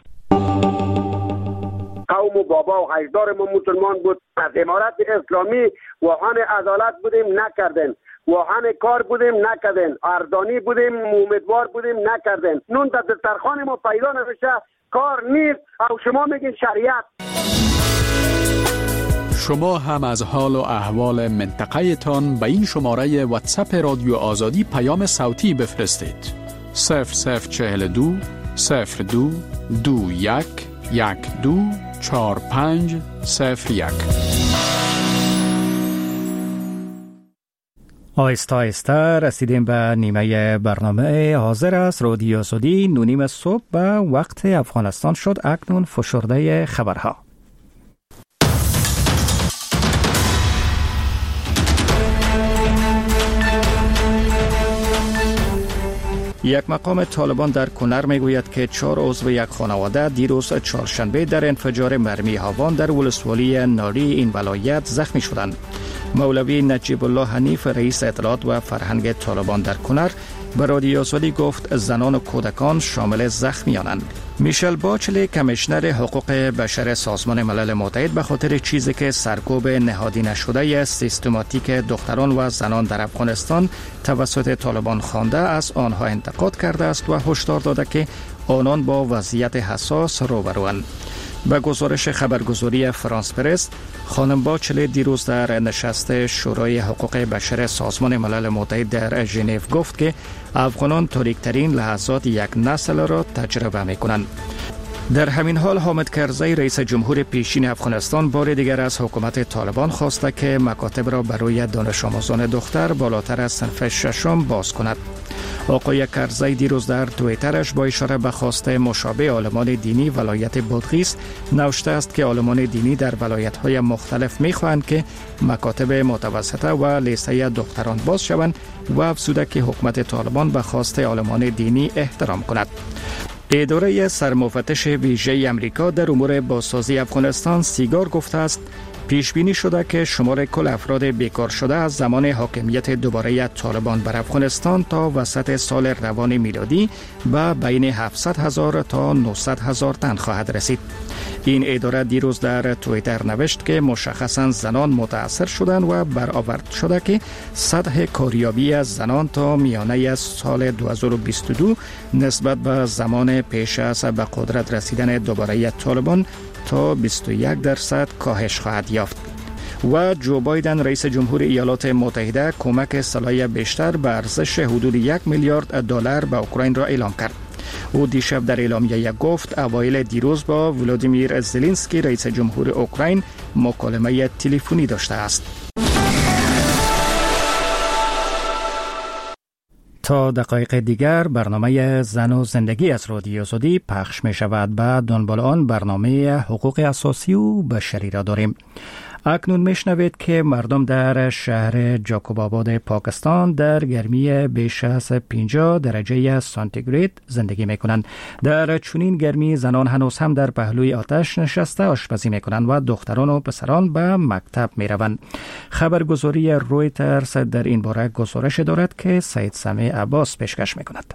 قوم و بابا و اجدار ما مسلمان بود. از امارت اسلامی واهن عدالت بودیم نکردن، واهن کار بودیم نکردن، اردانی بودیم امیدوار بودیم نکردن. نون در دسترخوان ما پیدا نمیشه، کار نیست او شما میگین شریعت. شما هم از حال و احوال منطقه تان به این شماره واتساپ رادیو آزادی پیام صوتی بفرستید. صفر صفر چهل دو صفر دو دو یک یک دو چهار پنج صفر یک. آهسته آهسته رسیدیم به نیمه برنامه. حاضر است رادیو آزادی نونیم صبح به وقت افغانستان شد. اکنون فشرده خبرها. یک مقام طالبان در کنر میگوید که چهار عضو یک خانواده دیروز چهارشنبه در انفجار مرمی هاوان در ولسوالی ناری این ولایت زخمی شدند. مولوی نجیب الله حنیف رئیس اطلاعات و فرهنگ طالبان در کنر به رادیو آزادی گفت زنان و کودکان شامل زخمیانند. میشل باچلی کمیشنر حقوق بشر سازمان ملل متحد به خاطر چیزی که سرکوب نهادی نشده سیستماتیک دختران و زنان در افغانستان توسط طالبان خوانده از آنها انتقاد کرده است و هشدار داده که آنان با وضعیت حساس روبروند. به گزارش خبرگزاری فرانس پرس، خانم باچلی دیروز در نشست شورای حقوق بشر سازمان ملل متحد در ژنو گفت که افغانان تاریک‌ترین لحظات یک نسل را تجربه می‌کنند. در همین حال حامد کرزی رئیس جمهور پیشین افغانستان بار دیگر از حکومت طالبان خواسته که مکاتب را برای دانش آموزان دختر بالاتر از صنف ششم باز کند. آقای کرزی دیروز در توییترش با اشاره به خواسته مشابه عالمان دینی ولایت بادغیس نوشته است که عالمان دینی در ولایت‌های مختلف می‌خواهند که مکاتب متوسطه و لیسه دختران باز شوند و افزوده که حکومت طالبان به خواسته عالمان دینی احترام کند. اداره سرمفتش ویژه امریکا در امور بازسازی افغانستان سیگار گفته است پیش بینی شده که شمار کل افراد بیکار شده از زمان حاکمیت دوباره طالبان بر افغانستان تا وسط سال روان میلادی به بین هفتصد هزار تا نهصد هزار تن خواهد رسید. این اداره دیروز در توییتر نوشت که مشخصاً زنان متاثر شدند و برآورد شده که سطح کاریابی از زنان تا میانه از سال دو هزار و بیست و دو نسبت به زمان پیش از به قدرت رسیدن دوباره طالبان تا بیست و یک درصد کاهش خواهد یافت. و جو بایدن رئیس جمهور ایالات متحده کمک سلاح بیشتر به ارزش حدود یک میلیارد دلار به اوکراین را اعلام کرد. او دیشب در اعلامیه گفت اوایل دیروز با ولادیمیر زلنسکی رئیس جمهور اوکراین مکالمه تلفنی داشته است. تا دقایق دیگر برنامه زن و زندگی از رادیو آزادی پخش می شود. بعد دنبال آن برنامه حقوق اساسی و بشری را داریم. اکنون میشنوید که مردم در شهر جاکوب آباد پاکستان در گرمی بیش از پنجاه درجه سانتیگراد زندگی میکنند. در چنین گرمی زنان هنوز هم در پهلوی آتش نشسته آشپزی میکنند و دختران و پسران به مکتب میروند. خبرگزاری رویترز در این باره گزارش دارد که سید سمیع عباس پیشکش میکند.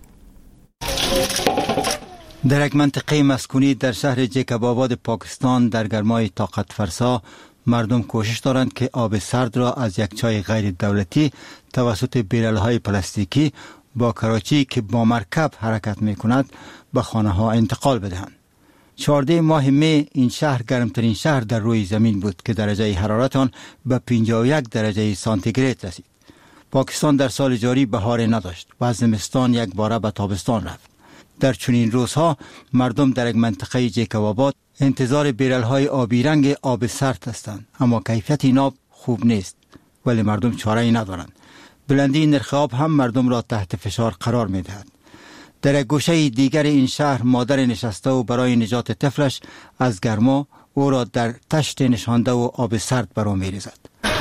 در یک منطقه مسکونی در شهر جاکوب آباد پاکستان در گرمای طاقت فرسا مردم کوشش دارند که آب سرد را از یک چای غیر دولتی توسط بیرل‌های پلاستیکی با کراچی که با مرکب حرکت می کند به خانه ها انتقال بدهند. چهارده ماه می این شهر گرمترین شهر در روی زمین بود که درجه حرارت آن به پنجاه و یک درجه سانتیگراد رسید. پاکستان در سال جاری بهار نداشت و از زمستان یک باره به تابستان رفت. در چنین روزها مردم در یک منطقه جاکوب آباد انتظار بیرل‌های آبی رنگ آب سرد هستند، اما کیفیت این آب خوب نیست ولی مردم چاره‌ای ندارند. بلندی نرخ آب هم مردم را تحت فشار قرار می‌دهد. در یک گوشه دیگر این شهر مادر نشسته و برای نجات طفلش از گرما او را در تشت نشانده و آب سرد برو می‌ریزد.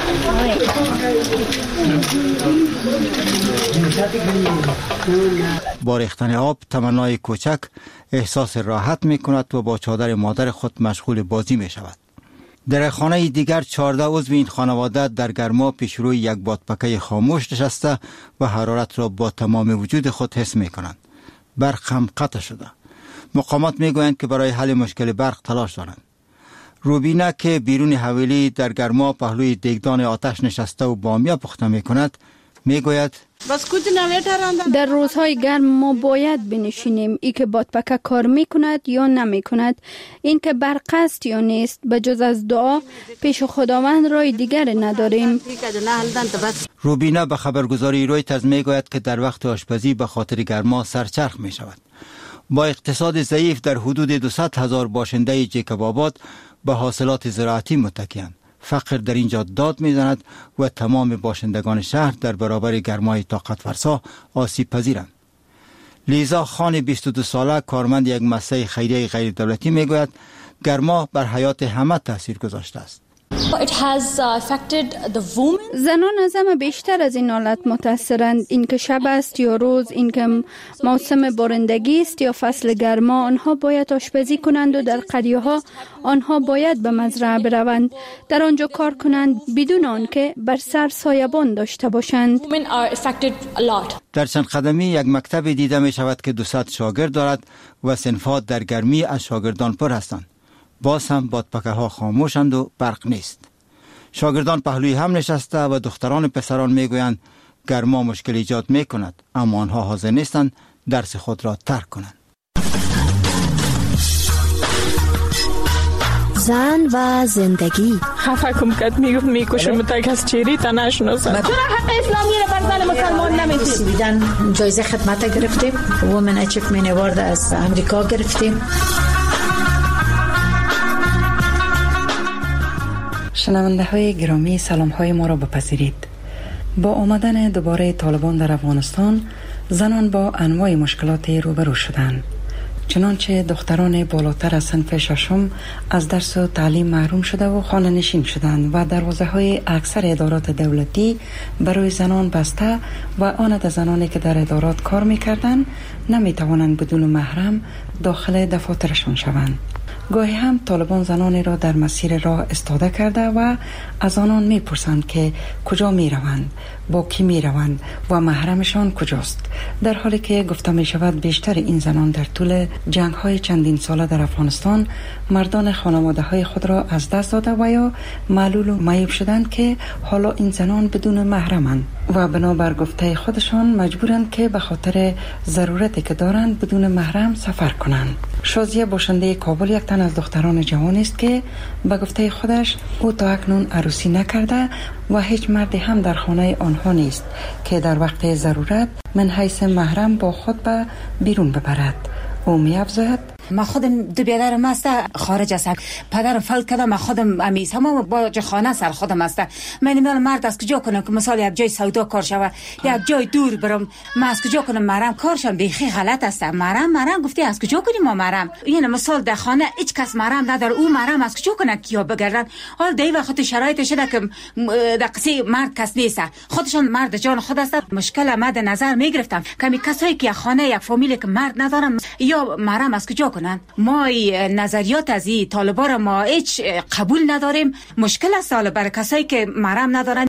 با ریختن آب تمنای کوچک احساس راحت می کند و با چادر مادر خود مشغول بازی می شود. در خانه دیگر چهارده عضو این خانواده در گرما پیش روی یک بادپکه خاموش نشسته و حرارت را با تمام وجود خود حس می کنند. برق هم قطع شده. مقامات می گویند که برای حل مشکل برق تلاش دارند. روبینه که بیرون حویلی در گرما پهلوی دیگدان آتش نشسته و بامیه پخته می کند می گوید در روزهای گرم ما باید بنشینیم. ای که بادپکه کار میکند یا نمیکند، این که برق است یا نیست، به جز از دعا پیش خداوند رای دیگر نداریم. روبینا به خبرگزاری رویترز میگوید که در وقت آشپزی به خاطر گرما سرچرخ می شود. با اقتصاد ضعیف در حدود دویست هزار باشنده جیکب آباد به حاصلات زراعتی متکی‌اند. فقر در اینجا داد میزند و تمام باشندگان شهر در برابر گرمای طاقت فرسا آسیب پذیرند. لیزا خان بیست و دو ساله کارمند یک مؤسسه خیریه غیر دولتی میگوید گرما بر حیات همه تاثیر گذاشته است. زنان از همه بیشتر از این حالت متاثرند. این که شب است یا روز، این که موسم بارندگی است یا فصل گرما، آنها باید آشپزی کنند و در قریه ها آنها باید به مزرعه بروند، در آنجا کار کنند بدون آنکه بر سر سایبان داشته باشند. در چند قدمی یک مکتب دیده می شود که دویست شاگرد دارد و صنفات در گرمی از شاگردان پر هستند. باز هم بادپکه ها خاموشند و برق نیست. شاگردان پهلوی هم نشسته و دختران پسران میگویند گرما مشکل ایجاد می کند، اما آنها حاضر نیستند درس خود را ترک کنند. زن و زندگی. خفه کم کت میگفت میکشم تک از چیری تا نشناسم. چرا حق اسلامی رو بر زن مسلمان نمیدید؟ سویدن جایزه خدمت گرفتیم، وومن اچیومنت اوارد از امریکا گرفتیم. شنونده های گرامی، سلام های ما را بپذیرید. با آمدن دوباره طالبان در افغانستان، زنان با انواع مشکلات روبرو شدند. چنانچه دختران بالاتر از صنف ششم از درس و تعلیم محروم شده و خانه نشین شدند و دروازه های اکثر ادارات دولتی برای زنان بسته و آن از زنانی که در ادارات کار میکردند نمی توانند بدون محرم داخل دفاترشان شوند. گاهی هم طالبان زنانی را در مسیر راه استاده کرده و از آنان می پرسند که کجا می روند، با کی می روند و محرمشان کجاست، در حالی که گفته می شود بیشتر این زنان در طول جنگ های چندین ساله در افغانستان مردان خانواده های خود را از دست داده و یا معلول و معیوب شدند که حالا این زنان بدون محرمند و بنابر گفته خودشان مجبورند که به خاطر ضرورتی که دارند بدون محرم سفر کنند. شازیه باشنده کابل یک تن از دختران جوان است که به گفته خودش او تا اکنون عروسی نکرده و هیچ مردی هم در خانه آنها نیست که در وقت ضرورت من حیث محرم با خود به بیرون ببرد. او می افزاید من خودم دو بیادرم است خارج است، پدرم فلت کردم، من خودم امیز همه با خانه سر خودم است. من نمیدونم مرد از کجا کنم که مثلا یک جای سودا کار شوه، یک جای دور برم، من از کجا کنم مرم کارشم بیخی غلط است. مرم مرم گفتی از کجا کنیم ما مرم؟ یعنی مثال در خانه هیچ کس مرم نداره، او مرم از کجا کنه کیا بگردن؟ حال دی وقت شرایط شده که در قصه مرد کس نیست، خودشان مرد جان خود است. مشکل مد نظر میگرفتم کمی کسایی که خانه یک فامیلی که مرد ندارن یا مرم از کجا کنن. ما نظریات از این طالبا را ما هیچ قبول نداریم. مشکل است حالا برای کسایی که محرم ندارن.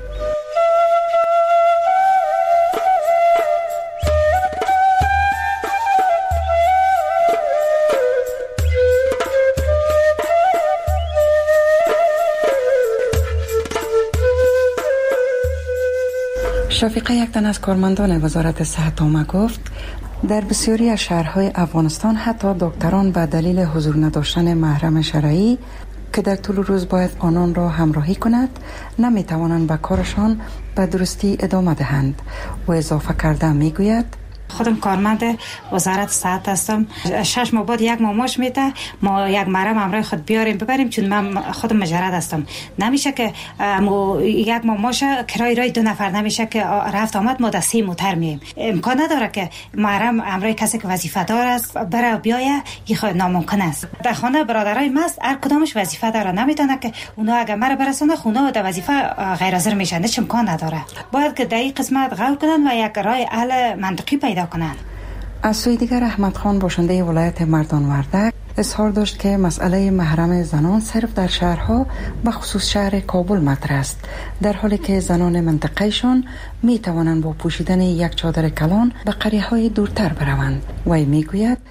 شفیقه یک تن از کارمندان وزارت صحت آمه گفت در بسیاری از شهرهای افغانستان حتی دکتران به دلیل حضور نداشتن محرم شرعی که در طول روز باید آنان را همراهی کند نمی توانند به کارشان به درستی ادامه دهند و اضافه کرده می گوید خودم کارمند وزارت صحت هستم. شش ماه بعد یک ماه ماش میده، ما یک مرم همراه خود بیاریم ببریم چون من خودم مجرد هستم. نمیشه که یک ماه ماش کرای رای دو نفر نمیشه که رفت آمد ما دستی موتر مییم. امکان نداره که مرم همراه کسی که وظیفه دار است بره بیایه، این خود ناممکن است. در خانه برادرای ماست هر کدامش وظیفه داره، نمیتونه که اونا اگه مرا برسونه خونه در وظیفه غیر حاضر میشن، هیچ امکان نداره. باید که در این قسمت غور کنن و یک رای حل منطقی پیدا کنند. از سوی دیگر احمد خان باشنده ولایت مردان وردک اظهار داشت که مسئله محرم زنان صرف در شهرها و خصوص شهر کابل مطرح است، در حالی که زنان منطقهشان می توانند با پوشیدن یک چادر کلان به قریه های دورتر بروند. وی می گوید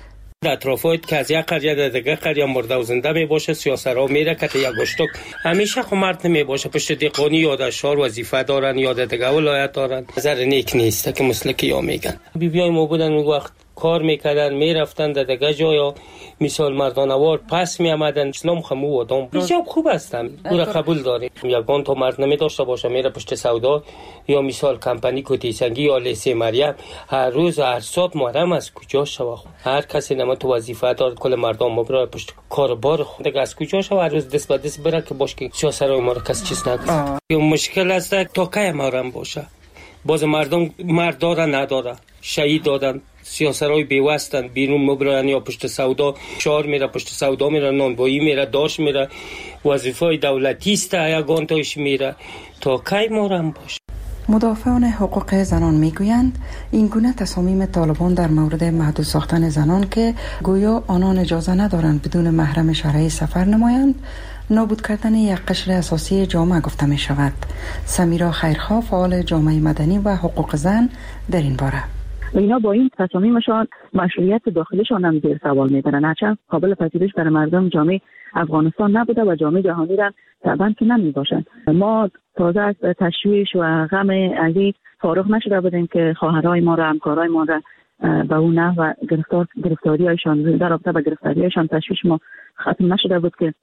در اطرافات که از یک قریه در دیگه قریه مرده و زنده می باشه، سیاسرها میره که یک گشتک همیشه خو مرد نمی باشه، پشت دیقانی یا در شهر وظیفه دارن یا در دیگه ولایت دارن. نظر نیک نیست که مسلکی یا میگن. بیبیای ما بودن اون وقت کار میکردن، میرفتن در دیگه جایا، مثال مردانوار پس می آمدن. اسلام خمو و دام بسیار خوب هستم، او را قبول داریم. یگان تا مرد نمی داشته باشه میره پشت سودا یا مثال کمپانی کوتیسنگی یا لیسه مریم، هر روز هر ساعت محرم از کجا شوا، هر کسی نما تو وظیفه دار، کل مردم ما برای پشت کاربار خود دیگه از کجا شوا، هر روز دست به دست بره که باش که سیاسرای ما را کس چیز نگه. مشکل است تا کی محرم باشه، باز مردم مرد داره نداره، شهید دادن، سیاسرهای بیوستن، بیرون مبرن یا پشت سودا، شهر میره پشت سودا میره، نانوایی میره، داش میره، وظیفه دولتی است یگان تاش میره، تا کی محرم باشه. مدافعان حقوق زنان میگویند این گونه تصامیم طالبان در مورد محدود ساختن زنان که گویا آنان اجازه ندارند بدون محرم شرعی سفر نمایند، نابود کردن یک قشر اساسی جامعه گفته می شود. سمیرا خیرخواه، فعال جامعه مدنی و حقوق زن، در این باره: اینا با این تصامیمشان مشروعیت داخلیشان هم زیر سوال میبرن، هرچند قابل پذیرش برای مردم جامعه افغانستان نبوده و جامعه جهانی را طبعا که نمی باشند. ما تازه از تشویش و غم علی فارغ نشده بودیم که خواهرای ما را، همکارای ما را به اون نه و گرفتار گرفتاری هایشان در رابطه با گرفتاری هایشان تشویش ما ختم نشده بود که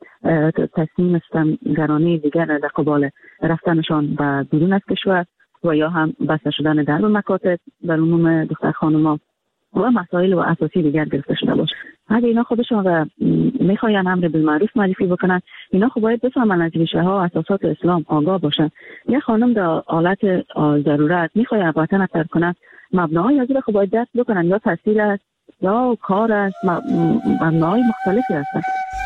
تصمیم ستمگرانه دیگر در قبال رفتنشان به بیرون از کشور و یا هم بسته شدن در مکاتب در عموم دختر خانم‌ها و مسائل و اساسی دیگر گرفته شده باشه. اگه اینا خودشون و میخواین امر بالمعروف معرفی بکنن، اینا خب باید بفهمن از ریشه ها و اساسات اسلام آگاه باشن. یه خانم در حالت ضرورت میخواد وطن ترک کنه، مبناهای از خب باید دست بکنن، یا تحصیل است یا کار است، مبناهای مختلفی هستن.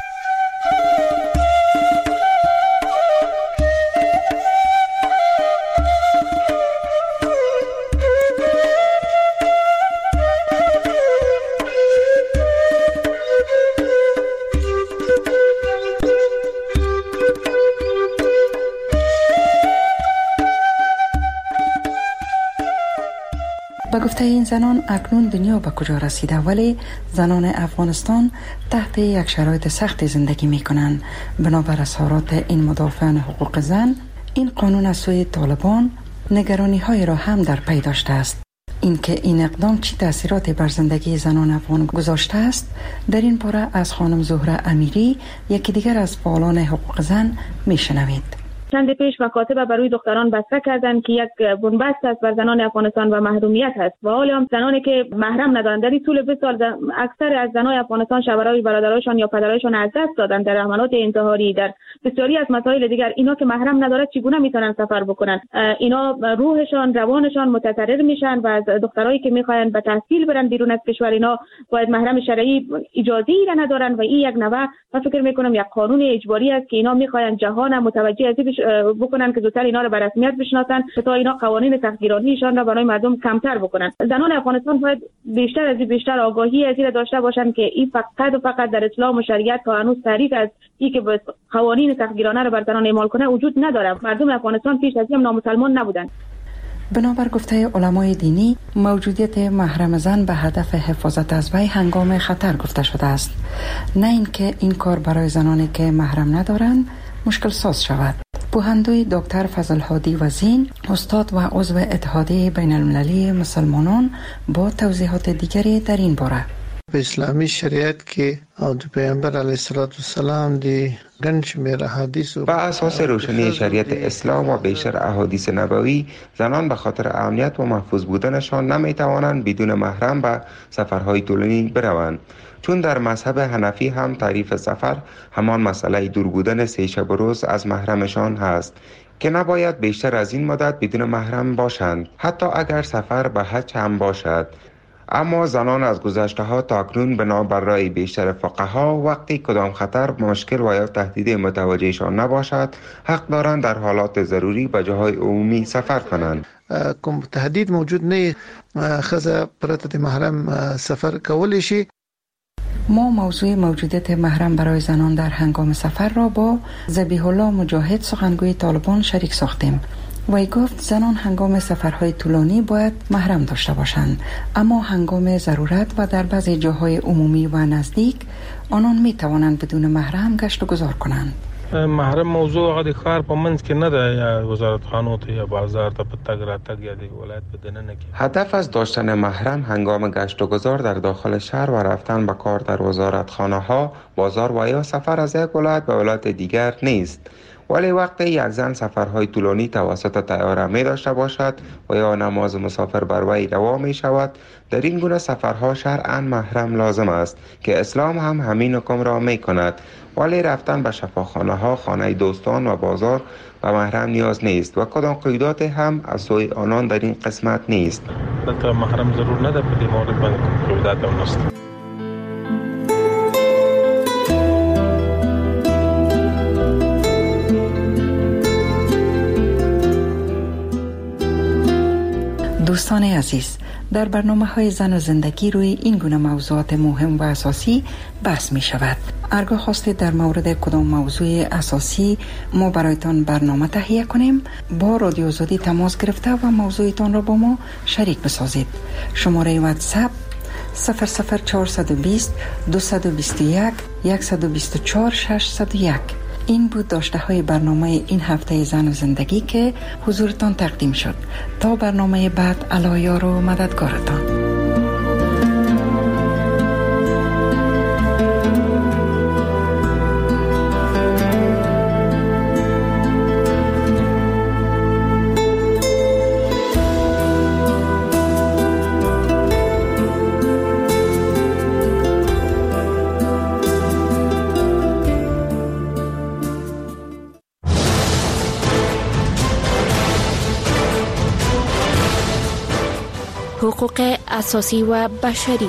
با گفته این زنان اکنون دنیا به کجا رسیده، ولی زنان افغانستان تحت یک شرایط سخت زندگی می کنند. بنابر اظهارات این مدافعان حقوق زن، این قانون از سوی طالبان نگرانی های را هم در پی داشته است. اینکه این اقدام چی تاثیراتی بر زندگی زنان افغان گذاشته است، در این باره از خانم زهره امیری، یکی دیگر از فعالان حقوق زن، می شنوید. چند پیش مکاتب برای دختران بسته کردند که یک بنبست است بر زنان افغانستان و محرومیت است و حالا هم زنانی که محرم ندارند در این طول بیست سال اکثر از زنان افغانستان شوهرای برادرایشان یا پدرایشان از دست دادن در حملات انتحاری، در بسیاری از مسائل دیگر. اینا که محرم ندارد چگونه میتونن سفر بکنن؟ اینا روحشان، روانشان متضرر میشن و از دخترایی که میخواین به تحصیل برن بیرون از کشور، اینا باید محرم شرعی اجازه ای را ندارن و این یک نوع من فکر میکنم یک قانون اجباری است که اینا میخواین جهان متوجه از بکنن که زودتر اینا رو به رسمیت بشناسن تا اینا قوانین تحقیرانیشان را برای مردم کمتر بکنن. زنان افغانستان باید بیشتر از بیشتر آگاهی از این داشته باشن که این فقط و فقط در اسلام و شریعت تا هنوز تعریف از این که قوانین تحقیرانه را بر زنان اعمال کنه وجود نداره. مردم افغانستان پیش از این نامسلمان نبودن. بنابر گفته علمای دینی، موجودیت محرم زن به هدف حفاظت از وی هنگام خطر گفته شده است، نه اینکه این کار برای زنانی که محرم ندارند مشکل ساز شود. پوهندوی دکتر فضل هادی وزین، استاد و عضو اتحادیه بین المللی مسلمانان، با توضیحات دیگری در این باره: په اسلامي شریعت کې او د پیغمبر علیه السلام دی گنج میره حدیث بر اساس روشنی شریعت اسلام و بیشتر احادیث نبوی، زنان به خاطر امنیت و محفوظ بودنشان نمیتوانند بدون محرم به سفرهای طولانی بروند، چون در مذهب حنفی هم تعریف سفر همان مسئله دور بودن سه شب و روز از محرمشان هست که نباید بیشتر از این مدت بدون محرم باشند، حتی اگر سفر به حج هم باشد. اما زنان از گذشته ها تا اکنون بنابر رای بیشتر فقها وقتی کدام خطر، مشکل و یا تهدید متوجهشان نباشد، حق دارند در حالات ضروری به جاهای عمومی سفر کنند. کوم تهدید موجود نه، خزه پرته محرم سفر کولی شي. ما موضوع موجودیت محرم برای زنان در هنگام سفر را با ذبیح الله مجاهد، سخنگوی طالبان، شریک ساختیم. وی گفت زنان هنگام سفرهای طولانی باید محرم داشته باشند، اما هنگام ضرورت و در بعضی جاهای عمومی و نزدیک آنان می توانند بدون محرم گشت و گذار کنند. محرم موضوع هغه خار په منځ کې نه ده، یا وزارت خانو ته یا بازار ته په تګ راتګ یا د ولایت په دننه کې. هدف از داشتن محرم هنگام گشت و گذار در داخل شهر و رفتن به کار در وزارت خانه ها، بازار و یا سفر از یک ولایت به ولایت دیگر نیست. ولی وقتی یک زن سفرهای طولانی توسط طیاره می داشته باشد و یا نماز مسافر بر وی روا می شود، در این گونه سفرها شرعاً محرم لازم است که اسلام هم همین حکم را می کند. ولی رفتن به شفاخانه ها، خانه دوستان و بازار و محرم نیاز نیست و کدام قیودات هم از سوی آنان در این قسمت نیست. دلته محرم ضرور نده، په دې مورد باندې قیودات هم نشته. دوستان عزیز، در برنامه های زن و زندگی روی این گونه موضوعات مهم و اساسی بحث می شود. هرگاه خواستید در مورد کدام موضوع اساسی ما برایتان برنامه تهیه کنیم، با رادیو آزادی تماس گرفته و موضوعتان را با ما شریک بسازید. شماره واتساپ صفر صفر چهارصد و بیست دویست و بیست و یک صد و بیست و چهار ششصد و یک. این بود داشته های برنامه این هفته زن و زندگی که حضورتان تقدیم شد. تا برنامه بعد، الله یار و مددگارتان. حقوق اساسی و بشری.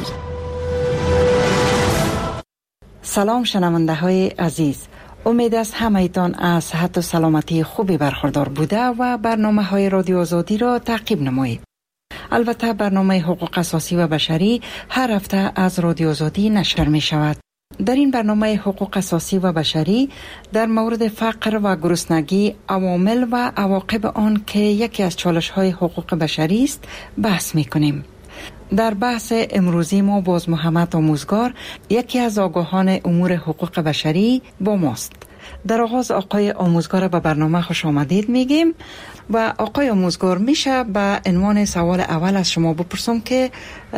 سلام شنونده های عزیز، امید است همه‌تان از صحت و سلامتی خوبی برخوردار بوده و برنامه های رادیو آزادی را تعقیب نمایید. البته برنامه حقوق اساسی و بشری هر هفته از رادیو آزادی نشر می شود. در این برنامه حقوق اساسی و بشری در مورد فقر و گرسنگی، عوامل و عواقب آن که یکی از چالش‌های حقوق بشری است بحث می‌کنیم. در بحث امروزی ما باز محمد آموزگار، یکی از آگاهان امور حقوق بشری، با ماست. در آغاز آقای آموزگار به برنامه خوش آمدید میگیم و آقای آموزگار، میشه به عنوان سوال اول از شما بپرسم که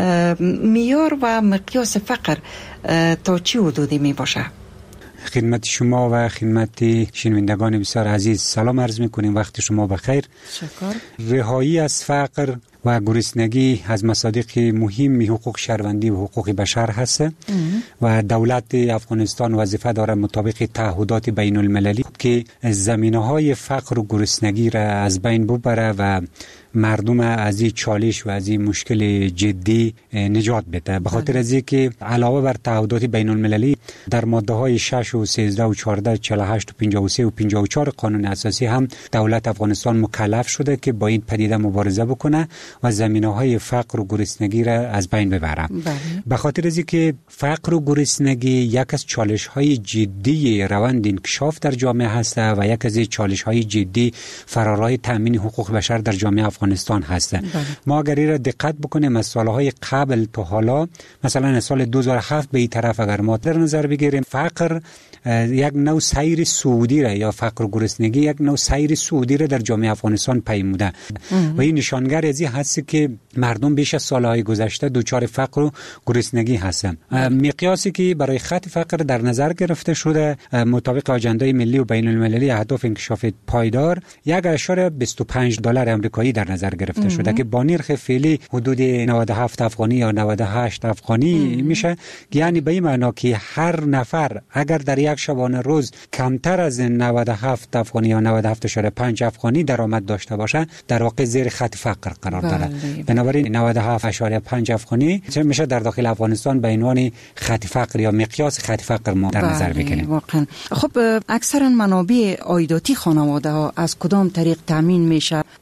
معیار و مقیاس فقر تا چه حدودی می باشه؟ خدمت شما و خدمت شنوندگان بسیار عزیز سلام عرض میکنیم، وقت شما بخیر. شکر. رهایی از فقر و گرسنگی از مصادیق مهم حقوق شهروندی و حقوق بشر هست و دولت افغانستان وظیفه داره مطابق تعهدات بین المللی که زمینه‌های فقر و گرسنگی را از بین ببره و مردم از این چالش و از این مشکل جدی نجات بده. به خاطر از اینکه علاوه بر تعهدات بین المللی در ماده های شش و سیزده و چهارده، چهل و هشت و پنجاه و سه و پنجاه و چهار قانون اساسی هم دولت افغانستان مکلف شده که با این پدیده مبارزه بکنه و زمینه های فقر و گرسنگی را از بین ببره. به خاطر از اینکه فقر و گرسنگی یک از چالش های جدی روند انکشاف در جامعه هست و یک از چالش های جدی فرارای تامین حقوق بشر در جامعه افغانستان هست. ما اگر را دقت بکنیم از سالهای قبل تا حالا، مثلا سال دو هزار و هفت به این طرف اگر ما در نظر بگیریم، فقر یک نوع سیر سعودی را یا فقر و گرسنگی یک نوع سیر سعودی را در جامعه افغانستان پیموده و این نشانگر از این هست که مردم بیش از سالهای گذشته دوچار فقر و گرسنگی هستند. مقیاسی که برای خط فقر در نظر گرفته شده مطابق آژاندای ملی و بین المللی اهداف انکشاف پایدار یک اشاره بیست و پنج دلار آمریکایی در نظر گرفته ام. شده که با نرخ فعلی حدود نود و هفت افغانی یا نود و هشت افغانی ام. میشه، یعنی به این معنا که هر نفر اگر در یک شبانه روز کمتر از نود و هفت افغانی یا نود و هفت اشاره پنج افغانی درآمد داشته باشه، در واقع زیر خط فقر قرار داره. بنابراین نود و هفت اشاره پنج افغانی میشه در داخل افغانستان به عنوان خط فقر یا مقیاس خط فقر ما در نظر بگیریم. واقعا. خب اکثرا منابع عایداتی خانواده ها از کدام طریق تامین میشه؟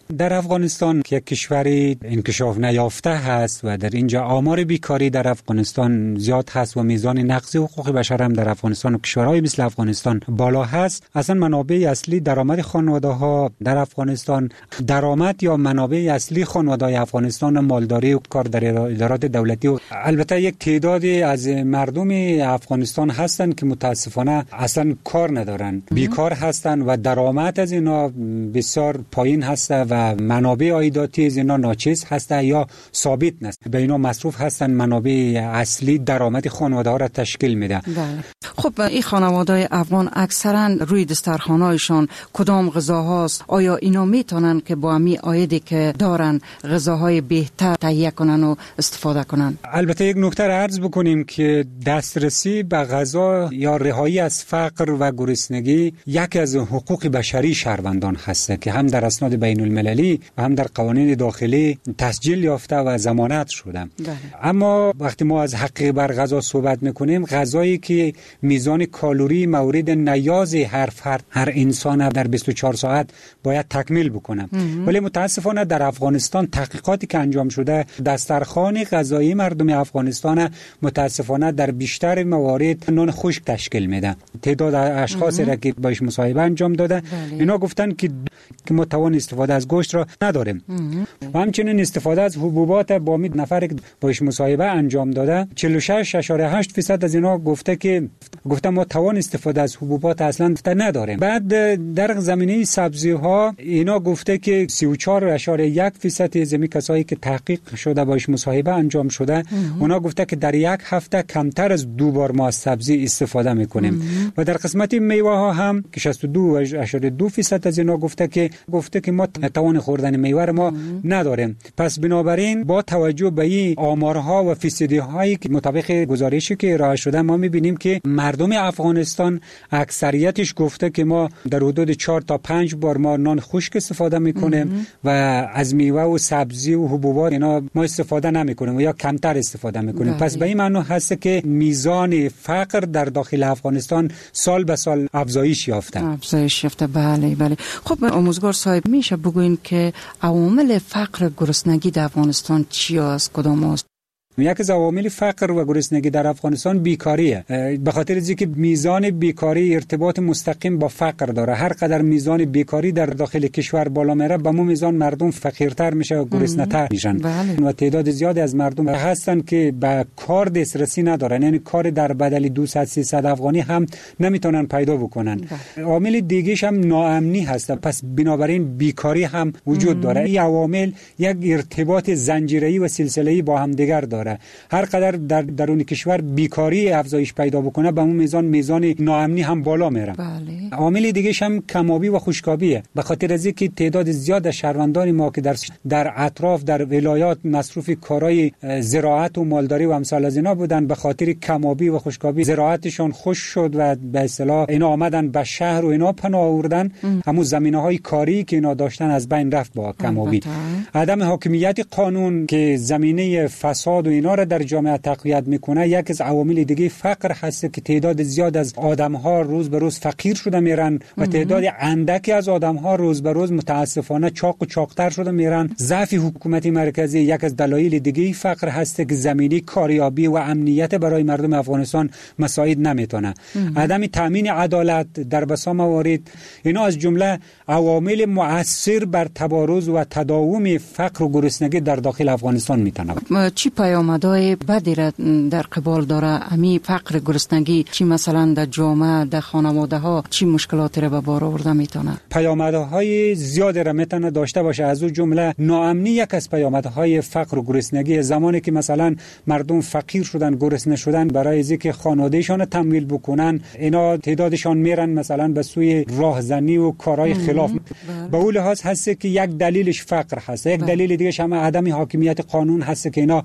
در افغانستان که یک کشوری انکشاف نیافته هست و در اینجا آمار بیکاری در افغانستان زیاد هست و میزان نقض حقوق بشر هم در افغانستان و کشورهای مثل افغانستان بالا هست، اصلا منابع اصلی درآمد خانواده‌ها در افغانستان، درآمد یا منابع اصلی خانواده‌های افغانستان مالداری و کار در ادارات دولتی و البته یک تعدادی از مردم افغانستان هستند که متاسفانه اصلا کار ندارن، بیکار هستند و درآمد از اینا بسیار پایین هست و منابع عایداتی از اینا ناچیز هست یا ثابت نیست. به اینا مصروف هستند، منابع اصلی درآمد خانواده ها را تشکیل میده. بله. خب این خانواده‌های افغان اکثرا روی دسترخوان‌هایشان کدام غذاهاست؟ آیا اینا میتونن که با می عایدی که دارن غذاهای بهتر تهیه کنن و استفاده کنن؟ البته یک نکته را عرض بکنیم که دسترسی به غذا یا رهایی از فقر و گرسنگی یکی از حقوق بشری شهروندان هست که هم در اسناد بین المللی و هم در قوانین داخلی تسجیل یافته و ضمانت شده. ده. اما وقتی ما از حق بر غذا صحبت میکنیم، غذایی که میزان کالری مورد نیاز هر فرد هر انسان در بیست و چهار ساعت باید تکمیل بکنه، ولی متاسفانه در افغانستان تحقیقاتی که انجام شده دسترخوان غذایی مردم افغانستان متاسفانه در بیشتر موارد نان خشک تشکیل میده. تعداد اشخاصی را که باش مصاحبه انجام داده بله. اینا گفتن که که ما توان استفاده از گوشت را نداریم و همچنین استفاده از حبوبات با می نفر که باش مصاحبه انجام داده چهل و شش اشاره هشت درصد از اینا گفته که گفتم ما توان استفاده از حبوبات اصلا نداریم. بعد در زمینه سبزی ها اینا گفته که سی و چهار اشاره یک درصد از می کسایی که تحقیق شده باش مصاحبه انجام شده اونا گفته که در یک هفته کمتر از دو بار ما از سبزی استفاده میکنیم و در قسمت میوه ها هم که شصت و دو اشاره دو درصد از اینا گفته که گفته که ما توان خوردن میوه ما نداریم. پس بنابراین با توجه به این آمارها و فیصدی هایی که مطابق گزارشی که ارائه شده ما میبینیم که مردم افغانستان اکثریتش گفته که ما در حدود چهار تا پنج بار ما نان خشک استفاده میکنیم و از میوه و سبزی و حبوبات اینا ما استفاده نمیکنیم و یا کمتر استفاده میکنیم. بله. پس به این معنی هست که میزان فقر در داخل افغانستان سال به سال افزایش یافته. افزایش یافته. بله بله. خب آموزگار صاحب میشه بگوین که عوامل فقر گرسنگی در افغانستان چی است، کدام است؟ یک از عوامل فقر و گرسنگی در افغانستان بیکاریه. به خاطر اینکه میزان بیکاری ارتباط مستقیم با فقر داره. هر قدر میزان بیکاری در داخل کشور بالا میره به اون میزان مردم فقیرتر میشه و گرسنه‌تر میشن. بله. و تعداد زیادی از مردم هستن که به کار دسترسی ندارن، یعنی کار در بدل دویست سیصد افغانی هم نمیتونن پیدا بکنن. بله. عامل دیگه‌ش هم ناامنی هست. پس بنابراین بیکاری هم وجود داره. این عوامل یک ارتباط زنجیره‌ای و سلسله‌ای با هم دیگر داره. هر قدر در درون کشور بیکاری افزایش پیدا بکنه به اون میزان میزان ناامنی هم بالا میره. بله. عامل دیگه هم کمابی و خشکابیه. به خاطر از اینکه تعداد زیاد از شهروندان ما که در در اطراف در ولایات مصروف کارهای زراعت و مالداری و امثال از اینا بودن، به خاطر کمابی و خشکابی زراعتشون خشک شد و به اصطلاح اینا آمدن به شهر و اینا پناه آوردن. همون زمینه‌های کاری که اینا داشتن از بین رفت با کمابی. عدم حاکمیت قانون که زمینه فساد و اینا را در جامعه تقویت میکنه یک از عوامل دیگه فقر هست که تعداد زیاد از آدم‌ها روز به روز فقیر شده میرن و تعداد اندکی از آدم‌ها روز به روز متاسفانه چاق و چاقتر شده میرن. ضعف حکومت مرکزی یک از دلایل دیگه فقر هست که زمینه کاریابی و امنیت برای مردم افغانستان مساعد نمیتونه. عدم تامین عدالت در بسیار موارد اینا از جمله عوامل مؤثر بر تبارز و تداوم فقر و گرسنگی در داخل افغانستان میتونه. چی پیامدهای بدی را در قبال داره امی فقر گرسنگی؟ چی مثلا در جامعه در خانواده ها چی مشکلاتی را به بار آورده میتونه؟ پیامدهای زیاد را میتونه داشته باشه. از اون جمله ناامنی یک از پیامدهای فقر و گرسنگی. زمانی که مثلا مردم فقیر شدن گرسنه شدن برای اینکه خانوادهشان تمویل بکنن اینا تعدادشان میرن مثلا به سوی راهزنی و کارهای خلاف. به اون لحاظ هست که یک دلیلش فقر هست. یک دلیل دیگه هم عدم حاکمیت قانون هست که اینا ضعیف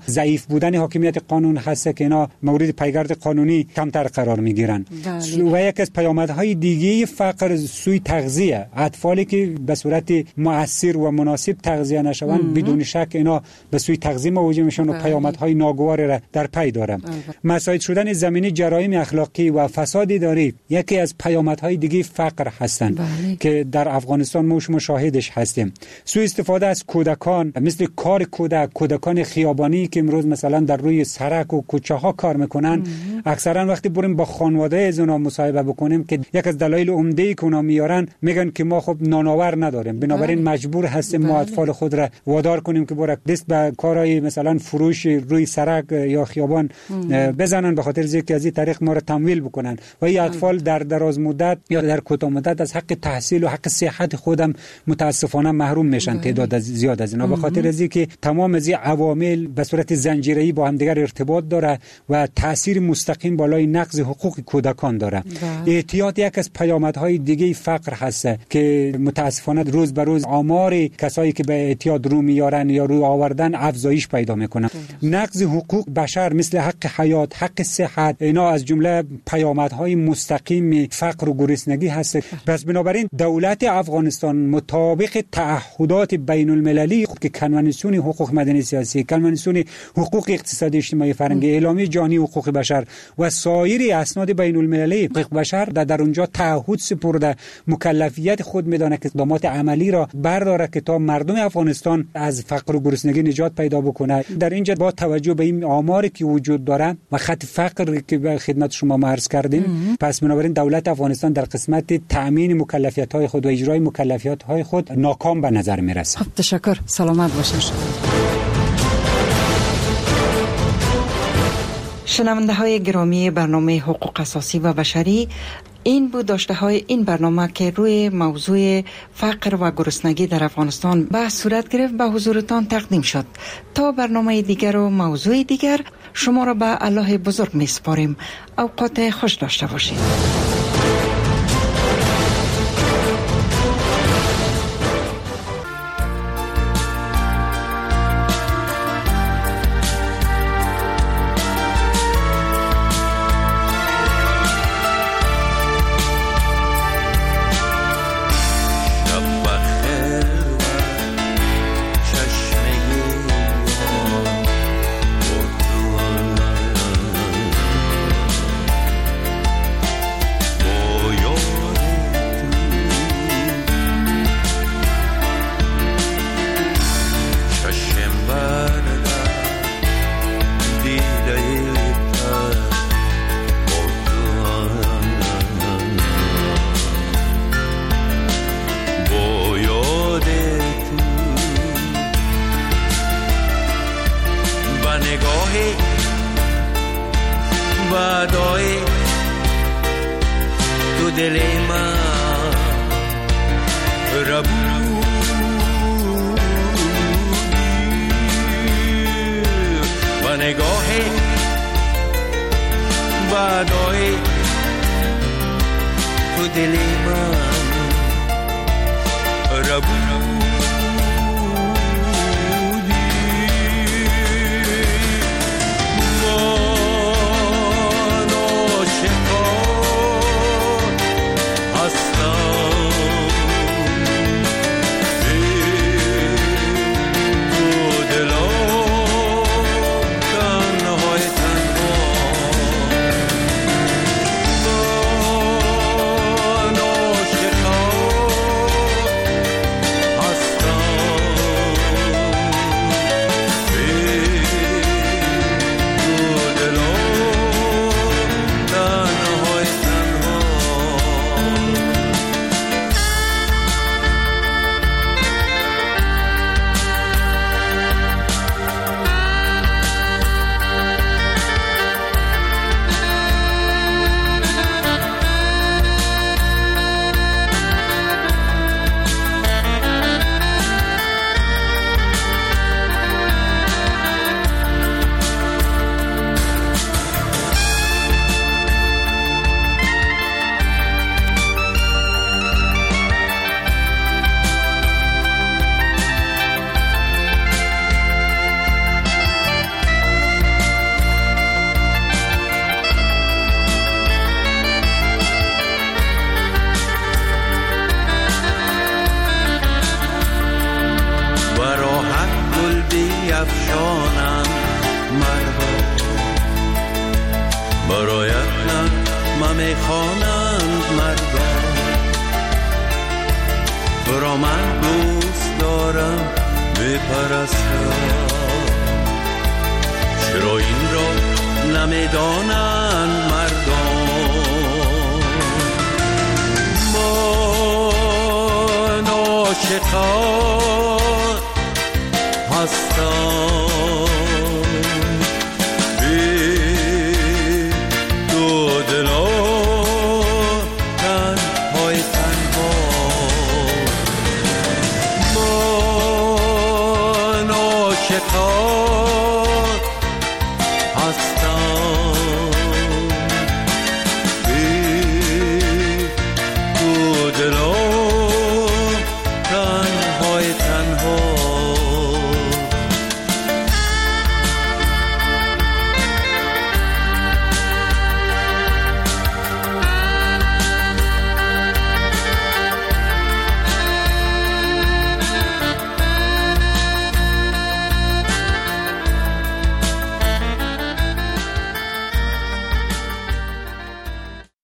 بودن حاکمیت قانون هست که اینا مورد پیگرد قانونی کمتر قرار میگیرن. و یک از پیامدهای دیگه فقر سوی تغذیه، اطفالی که به صورت مؤثر و مناسب تغذیه نشوند بدون شک اینا به سوی تغذیه مواجه میشن و پیامدهای ناگوار را در پی داره. مساعد شدن زمینه جرایم اخلاقی و فساد اداری یکی از پیامدهای دیگه فقر هستند که در افغانستان ما شما شاهدش هستیم. سوء استفاده از کودکان، مثل کار کودک، کودکان خیابانی که امروز مثلا در روی سرک و کوچه ها کار میکنن، اکثرا وقتی بریم با خانواده از اونا مصاحبه بکنیم که یک از دلایل عمده که اونا میارن میگن که ما خب نانآور نداریم، بنابراین مجبور هستیم ما اطفال خود را وادار کنیم که برک دست به کارهای مثلا فروش روی سرک یا خیابان بزنن، به خاطر اینکه از این طریق ما را تمویل بکنن و این اطفال در دراز مدت یا در کوتاه مدت از حق تحصیل و حق صحت خودم متاسفانه محروم میشن. تعداد زیاد از اینا به خاطر از اینکه تمام از این عوامل به صورت زنجیره‌ای با هم دیگر ارتباط داره و تاثیر مستقیم بالای نقض حقوق کودکان داره. اعتیاد یک از پیامدهای دیگه فقر هست که متاسفانه روز به روز آمار کسایی که به اعتیاد رو میارن یا رو آوردن افزایش پیدا میکنن. نقض حقوق بشر مثل حق حیات، حق صحت، اینا از جمله پیامدهای مستقیم فقر و گرسنگی هست. پس بنابراین دولت افغانستان مطابق تعهدات بین المللی که کنوانسیون حقوق مدنی سیاسی، کنوانسیون حقوق اقتصادی اجتماعی فرهنگی، اعلامیه جهانی حقوق بشر و سایر اسناد بین المللی حقوق بشر در, در اونجا تعهد سپرده، مکلفیت خود میدانه که اقدامات عملی را برداره که تا مردم افغانستان از فقر و گرسنگی نجات پیدا بکنه. در اینجا با توجه به این آماری که وجود داره و خط فقر که به خدمت شما عرض کردیم، پس بنابراین دولت افغانستان در قسمت تأمین مکلفیت‌های خود و اجرای مکلفیت‌های خود ناکام به نظر میرسه. خب تشکر، سلامت باشید. شنونده های گرامی برنامه حقوق اساسی و بشری، این بود داشته های این برنامه که روی موضوع فقر و گرسنگی در افغانستان به صورت گرفت به حضورتان تقدیم شد. تا برنامه دیگر و موضوع دیگر شما را به الله بزرگ می سپاریم. اوقات خوش داشته باشید. افشانند مردم، برایت نغمه میخوانند مردم. تو را من دوست دارم میپرستم، چرا این را نمیدانند مردم. من عاشقان هستم، بی تو دلم